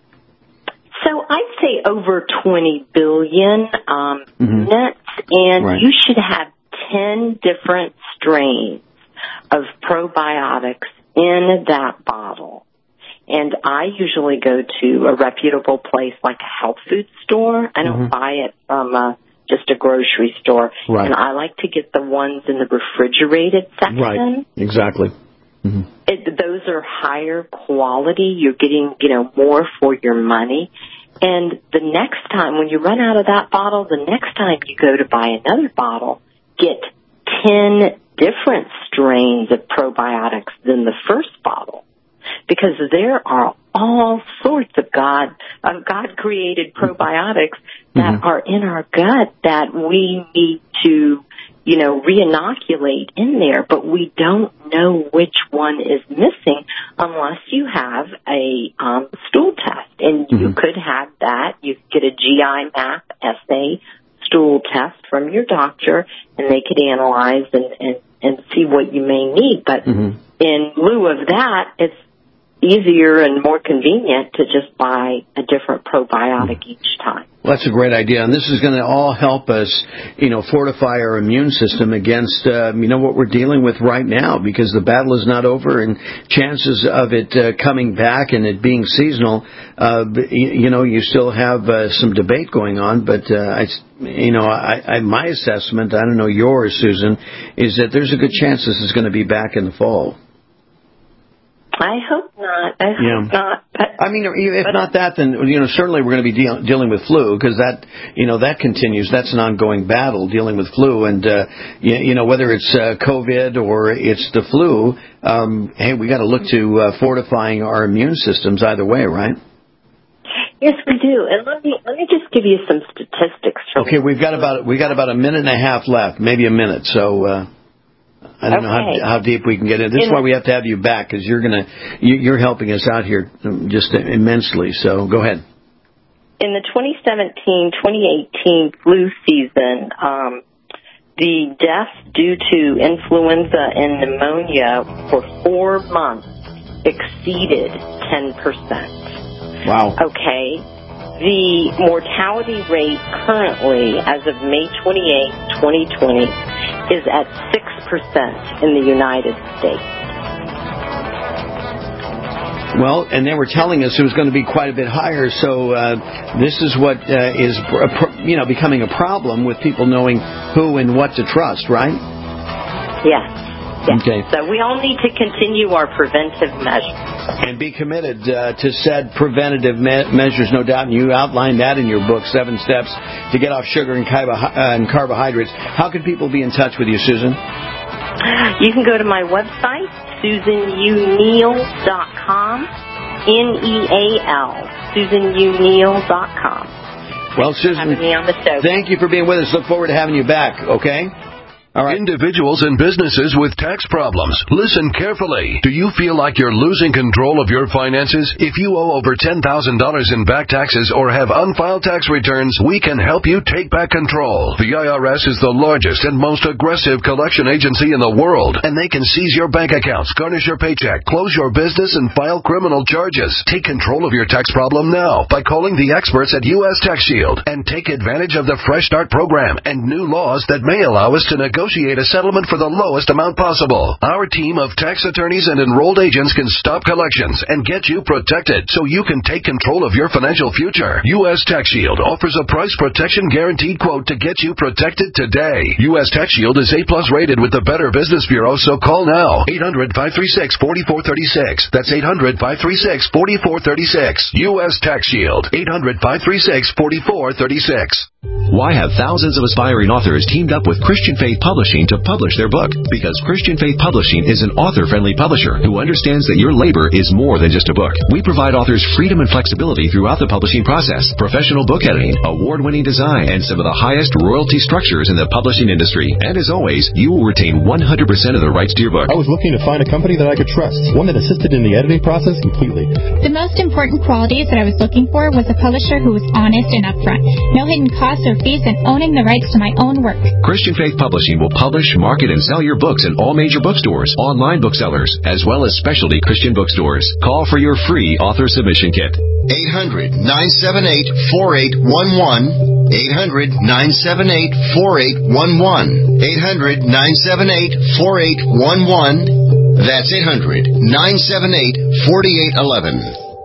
R: So I'd say over twenty billion um,
M: mm-hmm.
R: nets, and
M: right.
R: you should have ten different strains of probiotics in that bottle. And I usually go to a reputable place like a health food store. I don't mm-hmm. buy it from uh, just a grocery store.
M: Right.
R: And I like to get the ones in the refrigerated section.
M: Right, exactly. Mm-hmm.
R: It, those are higher quality. You're getting, you know, more for your money. And the next time, when you run out of that bottle, the next time you go to buy another bottle, get ten different strains of probiotics than the first bottle. Because there are all sorts of God, of God-created probiotics that mm-hmm. are in our gut that we need to, you know, re-inoculate in there, but we don't know which one is missing unless you have a um, stool test. And mm-hmm. you could have that. You could get a G I map assay stool test from your doctor, and they could analyze and, and, and see what you may need. But mm-hmm. in lieu of that, it's easier and more convenient to just buy a different probiotic mm-hmm. each time.
M: Well, that's a great idea, and this is going to all help us, you know, fortify our immune system against, uh, you know, what we're dealing with right now, because the battle is not over, and chances of it uh, coming back and it being seasonal, uh, you know, you still have uh, some debate going on, but, uh, I, you know, I, I, my assessment, I don't know yours, Susan, is that there's a good chance this is going to be back in the fall.
R: I hope not. I hope
M: yeah.
R: not. But,
M: I mean, if not that, then, you know, certainly we're going to be deal- dealing with flu, because that, you know, that continues. That's an ongoing battle, dealing with flu. And, uh, you, you know, whether it's uh, COVID or it's the flu, um, hey, we got to look to uh, fortifying our immune systems either way, right?
R: Yes, we do. And let me let me just give you some statistics.
M: Okay, we've got about we got about a minute and a half left, maybe a minute. So. Uh, I don't
R: okay.
M: know how, how deep we can get in. This is why we have to have you back, because you're gonna you, you're helping us out here just immensely. So go ahead.
R: In the twenty seventeen twenty eighteen flu season, um, the deaths due to influenza and pneumonia for four months exceeded ten percent.
M: Wow.
R: Okay. The mortality rate currently, as of May twenty-eighth, twenty twenty, is at six percent in the United States.
M: Well, and they were telling us it was going to be quite a bit higher, so uh, this is what uh, is, you know, becoming a problem with people knowing who and what to trust, right?
R: Yes. yes.
M: Okay.
R: So we all need to continue our preventive measures.
M: And be committed uh, to said preventative me- measures, no doubt, and you outlined that in your book, Seven Steps to Get Off Sugar and, carbo- uh, and Carbohydrates. How can people be in touch with you, Susan?
R: You can go to my website, susan u neal dot com, N E A L, susan u neal dot com.
M: Well, Susan,
R: having me on the show.
M: Thank you for being with us. Look forward to having you back, okay?
B: All right. Individuals and businesses with tax problems, listen carefully. Do you feel like you're losing control of your finances? If you owe over ten thousand dollars in back taxes or have unfiled tax returns, we can help you take back control. The I R S is the largest and most aggressive collection agency in the world, and they can seize your bank accounts, garnish your paycheck, close your business, and file criminal charges. Take control of your tax problem now by calling the experts at U S Tax Shield and take advantage of the Fresh Start program and new laws that may allow us to negotiate Negotiate a settlement for the lowest amount possible. Our team of tax attorneys and enrolled agents can stop collections and get you protected so you can take control of your financial future. U S Tax Shield offers a price protection guaranteed quote to get you protected today. U S Tax Shield is A plus rated with the Better Business Bureau, so call now. eight hundred, five three six, four four three six. That's eight hundred, five three six, four four three six. U S Tax Shield. eight hundred, five three six, four four three six.
S: Why have thousands of aspiring authors teamed up with Christian Faith Publishing to publish their book? Because Christian Faith Publishing is an author-friendly publisher who understands that your labor is more than just a book. We provide authors freedom and flexibility throughout the publishing process, professional book editing, award-winning design, and some of the highest royalty structures in the publishing industry. And as always, you will retain one hundred percent of the rights to your book.
T: I was looking to find a company that I could trust, one that assisted in the editing process completely.
U: The most important qualities that I was looking for was a publisher who was honest and upfront. No hidden costs or fees, and owning the rights to my own work.
S: Christian Faith Publishing will publish, market, and sell your books in all major bookstores, online booksellers, as well as specialty Christian bookstores. Call for your free author submission kit.
H: eight hundred, nine seven eight, four eight one one. eight hundred, nine seven eight, four eight one one. eight hundred, nine seven eight, four eight one one. That's eight hundred, nine seven eight, four eight one one.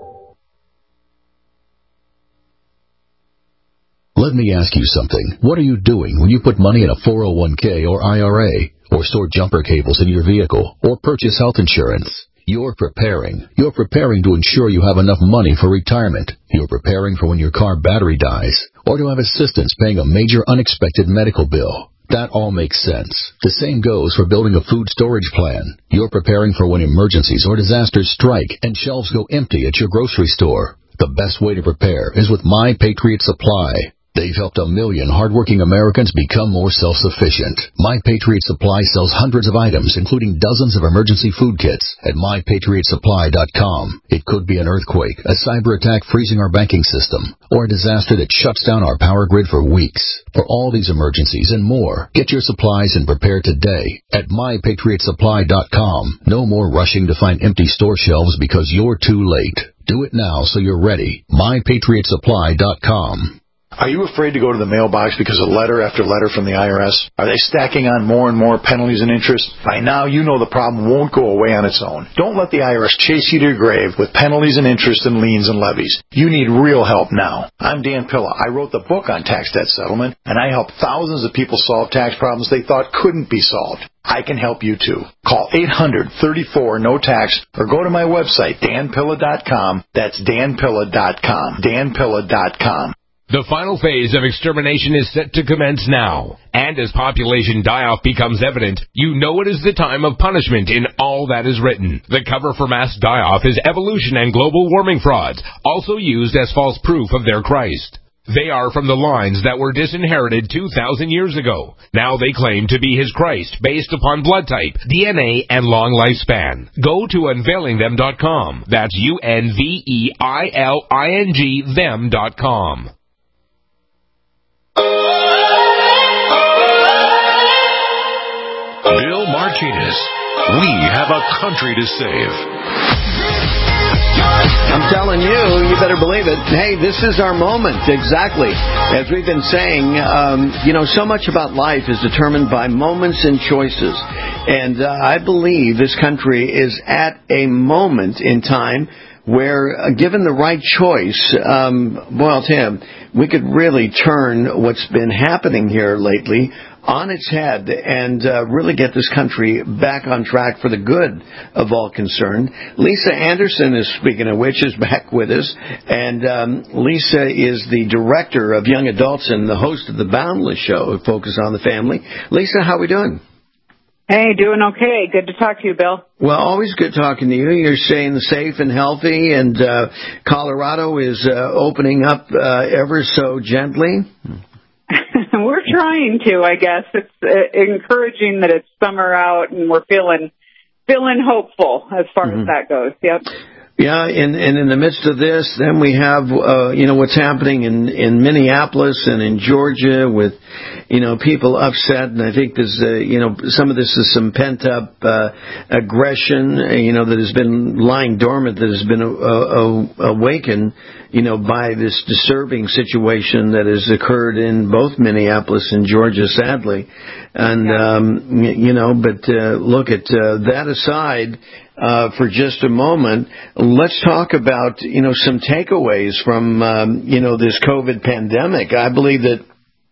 E: Let me ask you something. What are you doing when you put money in a four oh one k or I R A, or store jumper cables in your vehicle, or purchase health insurance? You're preparing. You're preparing to ensure you have enough money for retirement. You're preparing for when your car battery dies, or to have assistance paying a major unexpected medical bill. That all makes sense. The same goes for building a food storage plan. You're preparing for when emergencies or disasters strike and shelves go empty at your grocery store. The best way to prepare is with My Patriot Supply. They've helped a million hardworking Americans become more self-sufficient. My Patriot Supply sells hundreds of items, including dozens of emergency food kits at my patriot supply dot com. It could be an earthquake, a cyber attack freezing our banking system, or a disaster that shuts down our power grid for weeks. For all these emergencies and more, get your supplies and prepare today at my patriot supply dot com. No more rushing to find empty store shelves because you're too late. Do it now so you're ready. my patriot supply dot com.
V: Are you afraid to go to the mailbox because of letter after letter from the I R S? Are they stacking on more and more penalties and interest? By now, you know the problem won't go away on its own. Don't let the I R S chase you to your grave with penalties and interest and liens and levies. You need real help now. I'm Dan Pilla. I wrote the book on tax debt settlement, and I help thousands of people solve tax problems they thought couldn't be solved. I can help you too. Call eight hundred, thirty-four, no tax or go to my website, dan pilla dot com. That's dan pilla dot com. dan pilla dot com.
W: The final phase of extermination is set to commence now. And as population die-off becomes evident, you know it is the time of punishment in all that is written. The cover for mass die-off is evolution and global warming frauds, also used as false proof of their Christ. They are from the lines that were disinherited two thousand years ago. Now they claim to be his Christ, based upon blood type, D N A, and long lifespan. Go to unveiling them dot com. That's U N V E I L I N G them dot com.
A: Bill Martinez, we have a country to save.
M: I'm telling you, you better believe it. Hey, this is our moment, exactly. As we've been saying, um, you know, so much about life is determined by moments and choices. And uh, I believe this country is at a moment in time where, uh, given the right choice, um, well, Tim, we could really turn what's been happening here lately on its head and uh, really get this country back on track for the good of all concerned. Lisa Anderson is, speaking of which, is back with us. And um, Lisa is the director of Young Adults and the host of the Boundless Show, Focus on the Family. Lisa, how are we doing?
X: Hey, doing okay. Good to talk to you, Bill.
M: Well, always good talking to you. You're staying safe and healthy, and uh, Colorado is uh, opening up uh, ever so gently.
X: We're trying to, I guess. It's uh, encouraging that it's summer out, and we're feeling feeling hopeful as far mm-hmm. as that goes. Yep.
M: Yeah, and, and in the midst of this, then we have, uh, you know, what's happening in, in Minneapolis and in Georgia with, you know, people upset. And I think there's, uh, you know, some of this is some pent-up uh, aggression, you know, that has been lying dormant, that has been uh, uh, awakened, you know, by this disturbing situation that has occurred in both Minneapolis and Georgia, sadly. And, um, you know, but uh, look, at uh, that aside, Uh, for just a moment, let's talk about, you know, some takeaways from, um, you know, this COVID pandemic. I believe that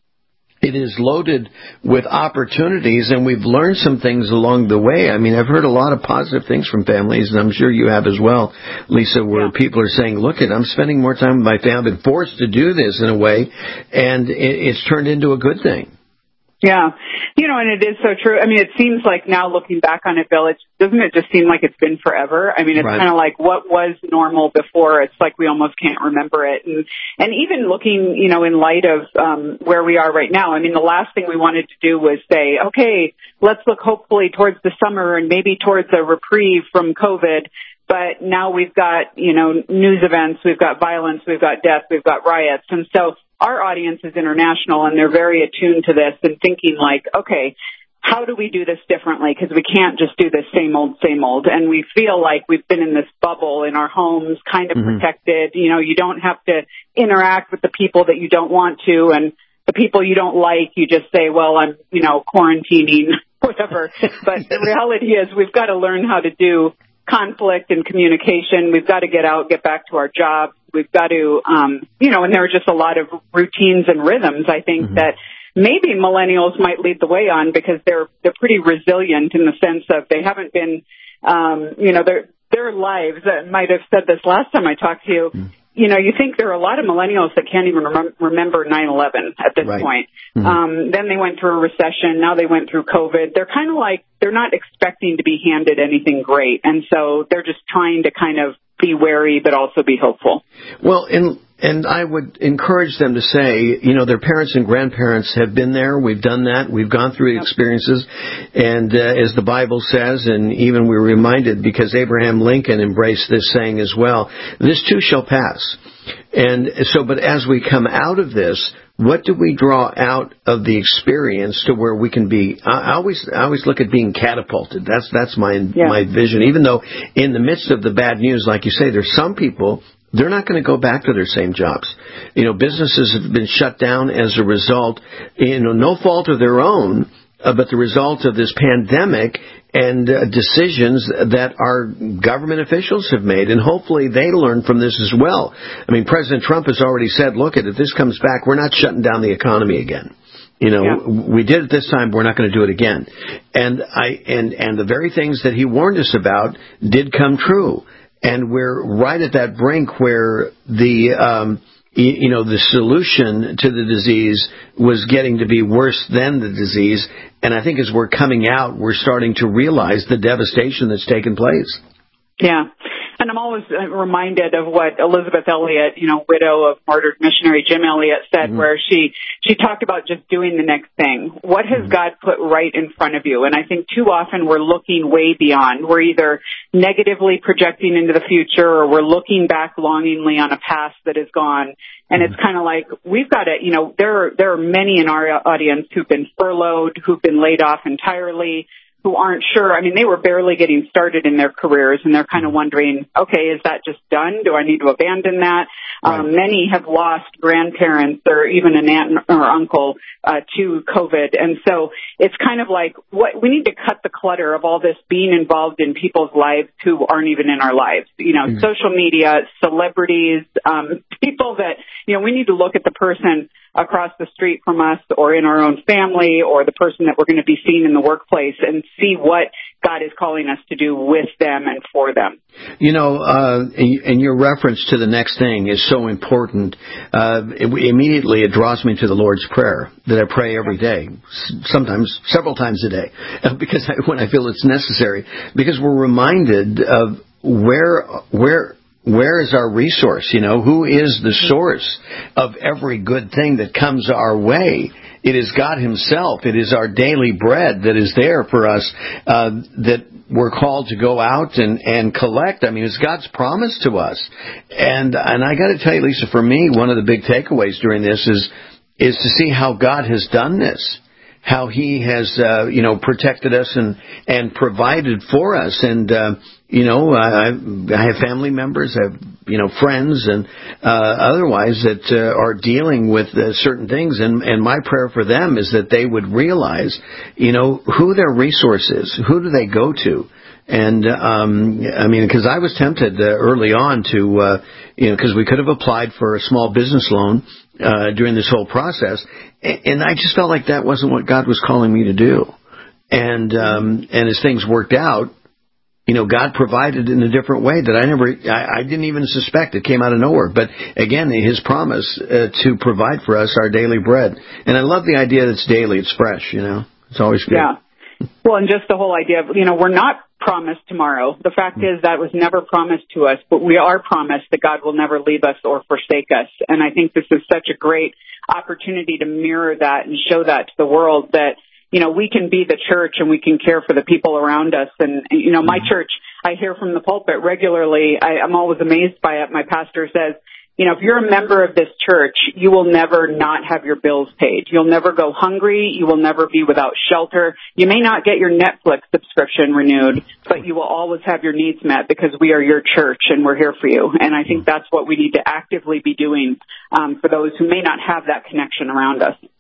M: it is loaded with opportunities, and we've learned some things along the way. I mean, I've heard a lot of positive things from families, and I'm sure you have as well, Lisa, where yeah. people are saying, look, I'm spending more time with my family. I've been forced to do this in a way, and it's turned into a good thing.
X: Yeah. You know, and it is so true. I mean, it seems like now looking back on it, Bill, it, doesn't it just seem like it's been forever? I mean, it's right. kind of like what was normal before. It's like we almost can't remember it. And, and even looking, you know, in light of um, where we are right now, I mean, the last thing we wanted to do was say, okay, let's look hopefully towards the summer and maybe towards a reprieve from COVID. But now we've got, you know, news events, we've got violence, we've got death, we've got riots. And so our audience is international, and they're very attuned to this and thinking like, okay, how do we do this differently? Because we can't just do this same old, same old. And we feel like we've been in this bubble in our homes, kind of mm-hmm. protected. You know, you don't have to interact with the people that you don't want to. And the people you don't like, you just say, well, I'm, you know, quarantining whatever. But the reality is we've got to learn how to do conflict and communication. We've got to get out, get back to our jobs. We've got to, um, you know, and there are just a lot of routines and rhythms, I think, mm-hmm. that maybe millennials might lead the way on because they're they're pretty resilient in the sense of they haven't been, um, you know, their their lives. I might have said this last time I talked to you. Mm-hmm. You know, you think there are a lot of millennials that can't even rem- remember nine eleven at this right. point. Mm-hmm. Um, then they went through a recession. Now they went through COVID. They're kind of like, they're not expecting to be handed anything great. And so they're just trying to kind of be wary, but also be hopeful.
M: Well, and and I would encourage them to say, you know, their parents and grandparents have been there. We've done that. We've gone through the experiences. And uh, as the Bible says, and even we're reminded because Abraham Lincoln embraced this saying as well, this too shall pass. And so, but as we come out of this, what do we draw out of the experience to where we can be? I always, I always look at being catapulted. That's that's my yeah. my vision. Even though in the midst of the bad news, like you say, there's some people, they're not going to go back to their same jobs. You know, businesses have been shut down as a result, you know, no fault of their own, uh, but the result of this pandemic and uh, decisions that our government officials have made. And hopefully they learn from this as well. I mean, President Trump has already said, look, if this comes back, we're not shutting down the economy again. You know, yeah. we did it this time, we're not going to do it again. And I and, and the very things that he warned us about did come true. And we're right at that brink where the, um, you know, the solution to the disease was getting to be worse than the disease. And I think as we're coming out, we're starting to realize the devastation that's taken place.
X: Yeah. And I'm always reminded of what Elizabeth Elliot, you know, widow of martyred missionary Jim Elliot, said, mm-hmm. where she, she talked about just doing the next thing. What has mm-hmm. God put right in front of you? And I think too often we're looking way beyond. We're either negatively projecting into the future or we're looking back longingly on a past that is gone. And it's kind of like, we've got to, you know, there are, there are many in our audience who've been furloughed, who've been laid off entirely, who aren't sure. I mean, they were barely getting started in their careers, and they're kind of wondering, okay, is that just done? Do I need to abandon that? Right. Um, many have lost grandparents or even an aunt or uncle uh, to COVID. And so it's kind of like, what we need to cut the clutter of all this being involved in people's lives who aren't even in our lives. You know, mm-hmm. social media, celebrities, um, people that, you know, we need to look at the person across the street from us or in our own family or the person that we're going to be seeing in the workplace and see what God is calling us to do with them and for them.
M: You know, uh, and your reference to the next thing is so important. Uh, it, immediately it draws me to the Lord's Prayer that I pray every day, sometimes several times a day, because I, when I feel it's necessary, because we're reminded of where, where, Where is our resource? You know, who is the source of every good thing that comes our way? It is God Himself. It is our daily bread that is there for us, uh, that we're called to go out and, and collect. I mean, it's God's promise to us. And, and I got to tell you, Lisa, for me, one of the big takeaways during this is, is to see how God has done this. How He has, uh, you know, protected us and, and provided for us. And, uh, you know, I, I have family members, I have, you know, friends and uh, otherwise that uh, are dealing with uh, certain things. And, and my prayer for them is that they would realize, you know, who their resource is. Who do they go to? And, um, I mean, because I was tempted uh, early on to, uh, you know, because we could have applied for a small business loan uh, during this whole process. And I just felt like that wasn't what God was calling me to do. And, um, and as things worked out, you know, God provided in a different way that I never, I, I didn't even suspect. It came out of nowhere. But again, His promise uh, to provide for us our daily bread. And I love the idea that it's daily, it's fresh, you know, it's always good.
X: Yeah. Well, and just the whole idea of, you know, we're not promised tomorrow. The fact is that was never promised to us, but we are promised that God will never leave us or forsake us. And I think this is such a great opportunity to mirror that and show that to the world that, you know, we can be the church and we can care for the people around us. And, you know, my church, I hear from the pulpit regularly. I, I'm always amazed by it. My pastor says, you know, if you're a member of this church, you will never not have your bills paid. You'll never go hungry. You will never be without shelter. You may not get your Netflix subscription renewed, but you will always have your needs met because we are your church and we're here for you. And I think that's what we need to actively be doing um, for those who may not have that connection around us.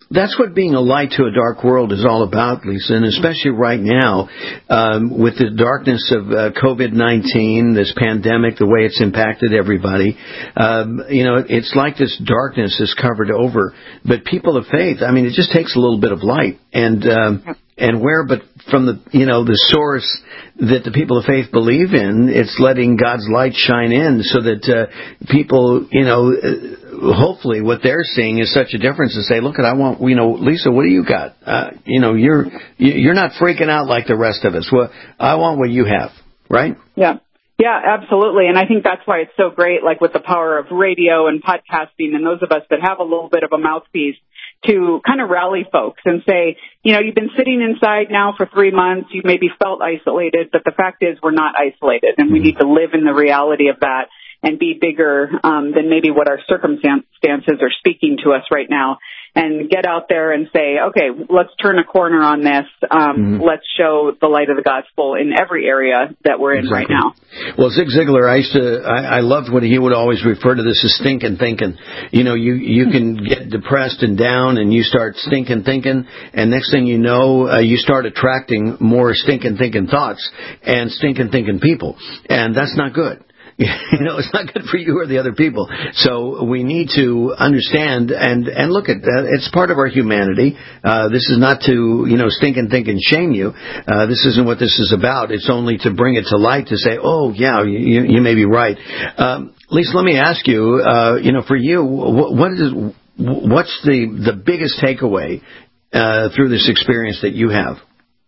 M: that's what being a light to a dark world is all about, Lisa, and especially right now um, with the darkness of uh, COVID nineteen, this pandemic, the way it's impacted everybody. Um, you know, it's like this darkness is covered over. But people of faith, I mean, it just takes a little bit of light. And um, and where but from the, you know, the source that the people of faith believe in, it's letting God's light shine in so that uh, people, you know, uh, hopefully what they're seeing is such a difference to say, look, I want, you know, Lisa, what do you got? Uh, you know, you're you're not freaking out like the rest of us. Well, I want what you have, right?
X: Yeah. Yeah, absolutely. And I think that's why it's so great, like with the power of radio and podcasting and those of us that have a little bit of a mouthpiece to kind of rally folks and say, you know, you've been sitting inside now for three months. You've maybe felt isolated, but the fact is we're not isolated, and we need to live in the reality of that and be bigger um, than maybe what our circumstances are speaking to us right now. And get out there and say, okay, let's turn a corner on this. Um, mm-hmm. Let's show the light of the gospel in every area that we're in
M: exactly.
X: right now.
M: Well, Zig Ziglar, I used to, I, I loved when he would always refer to this as stinking thinking. You know, you, you can get depressed and down and you start stinking thinking, and next thing you know, uh, you start attracting more stinking thinking thoughts and stinking thinking people. And that's not good. You know, it's not good for you or the other people. So we need to understand and, and look at that. It's part of our humanity. Uh, this is not to, you know, stink and think and shame you. Uh, this isn't what this is about. It's only to bring it to light to say, oh, yeah, you, you may be right. Um, Lisa, let me ask you, uh, you know, for you, what is, what's the, the biggest takeaway uh, through this experience that you have?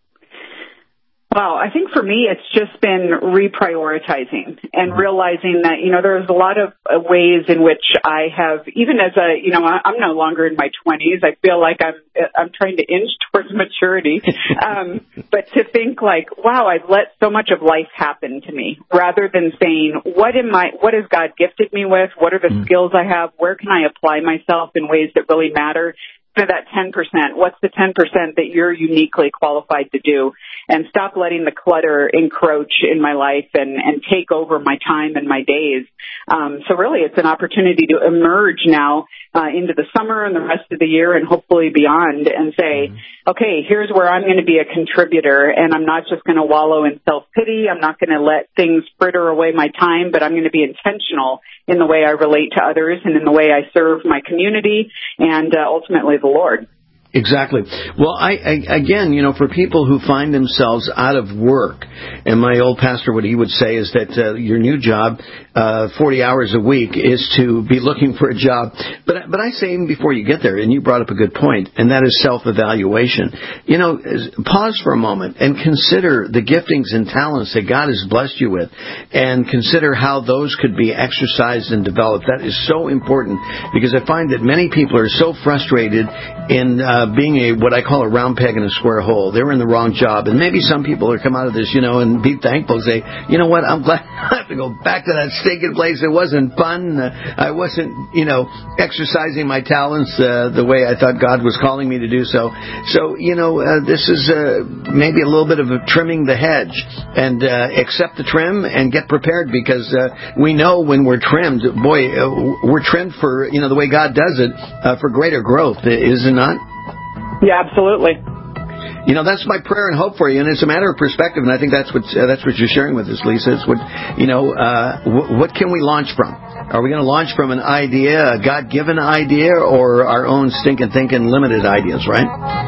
X: Well, I think for me, it's just been reprioritizing and realizing that, you know, there's a lot of ways in which I have, even as a, you know, I'm no longer in my twenties. I feel like I'm, I'm trying to inch towards maturity. Um, but to think like, wow, I've let so much of life happen to me, rather than saying, what am I, what has God gifted me with? What are the mm. skills I have? Where can I apply myself in ways that really matter? For that ten percent, what's the ten percent that you're uniquely qualified to do? And stop letting the clutter encroach in my life and, and take over my time and my days. Um, so really, it's an opportunity to emerge now uh, into the summer and the rest of the year and hopefully beyond and say, mm-hmm. okay, here's where I'm going to be a contributor, and I'm not just going to wallow in self-pity. I'm not going to let things fritter away my time, but I'm going to be intentional in the way I relate to others and in the way I serve my community and uh, ultimately the Lord.
M: Exactly. Well, I, I again, you know, for people who find themselves out of work, and my old pastor, what he would say is that uh, your new job, uh, forty hours a week, is to be looking for a job. But but I say even before you get there, and you brought up a good point, and that is self-evaluation. You know, pause for a moment and consider the giftings and talents that God has blessed you with, and consider how those could be exercised and developed. That is so important, because I find that many people are so frustrated in uh, Uh, being a what I call a round peg in a square hole. They were in the wrong job. And maybe some people are come out of this, you know, and be thankful and say, you know what, I'm glad I have to go back to that stinking place. It wasn't fun. Uh, I wasn't, you know, exercising my talents uh, the way I thought God was calling me to do so. So, you know, uh, this is uh, maybe a little bit of a trimming the hedge, and uh, accept the trim and get prepared, because uh, we know when we're trimmed, boy, uh, we're trimmed for, you know, the way God does it, uh, for greater growth, is it not?
X: Yeah, absolutely.
M: You know, that's my prayer and hope for you, and it's a matter of perspective, and I think that's what uh, that's what you're sharing with us, Lisa. It's what, you know, uh, w- what can we launch from? Are we going to launch from an idea, a God-given idea, or our own stinking thinking limited ideas, right?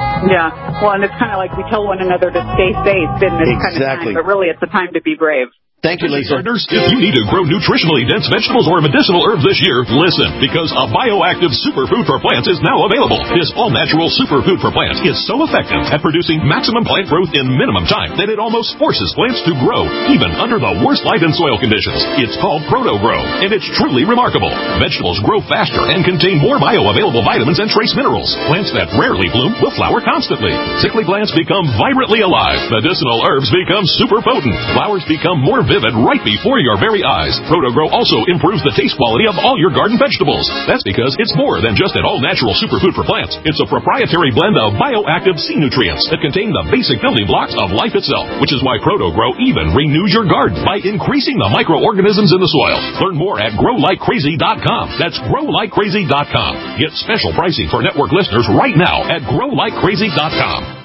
X: Yeah. Well, and it's kind of like we tell one another to stay safe in this
M: exactly.
X: kind of time, but really it's a time to be brave.
M: Thank you, Lisa.
O: Partners, if you need to grow nutritionally dense vegetables or medicinal herbs this year, listen, because a bioactive superfood for plants is now available. This all-natural superfood for plants is so effective at producing maximum plant growth in minimum time that it almost forces plants to grow, even under the worst light and soil conditions. It's called ProtoGrow, and it's truly remarkable. Vegetables grow faster and contain more bioavailable vitamins and trace minerals. Plants that rarely bloom will flower constantly. Sickly plants become vibrantly alive. Medicinal herbs become super potent. Flowers become more
F: vivid right before your very eyes. ProtoGrow also improves the taste quality of all your garden vegetables. That's because it's more than just an all-natural superfood for plants. It's a proprietary blend of bioactive sea nutrients that contain the basic building blocks of life itself, which is why ProtoGrow even renews your garden by increasing the microorganisms in the soil. Learn more at grow like crazy dot com. That's grow like crazy dot com. Get special pricing for network listeners right now at grow like crazy dot com.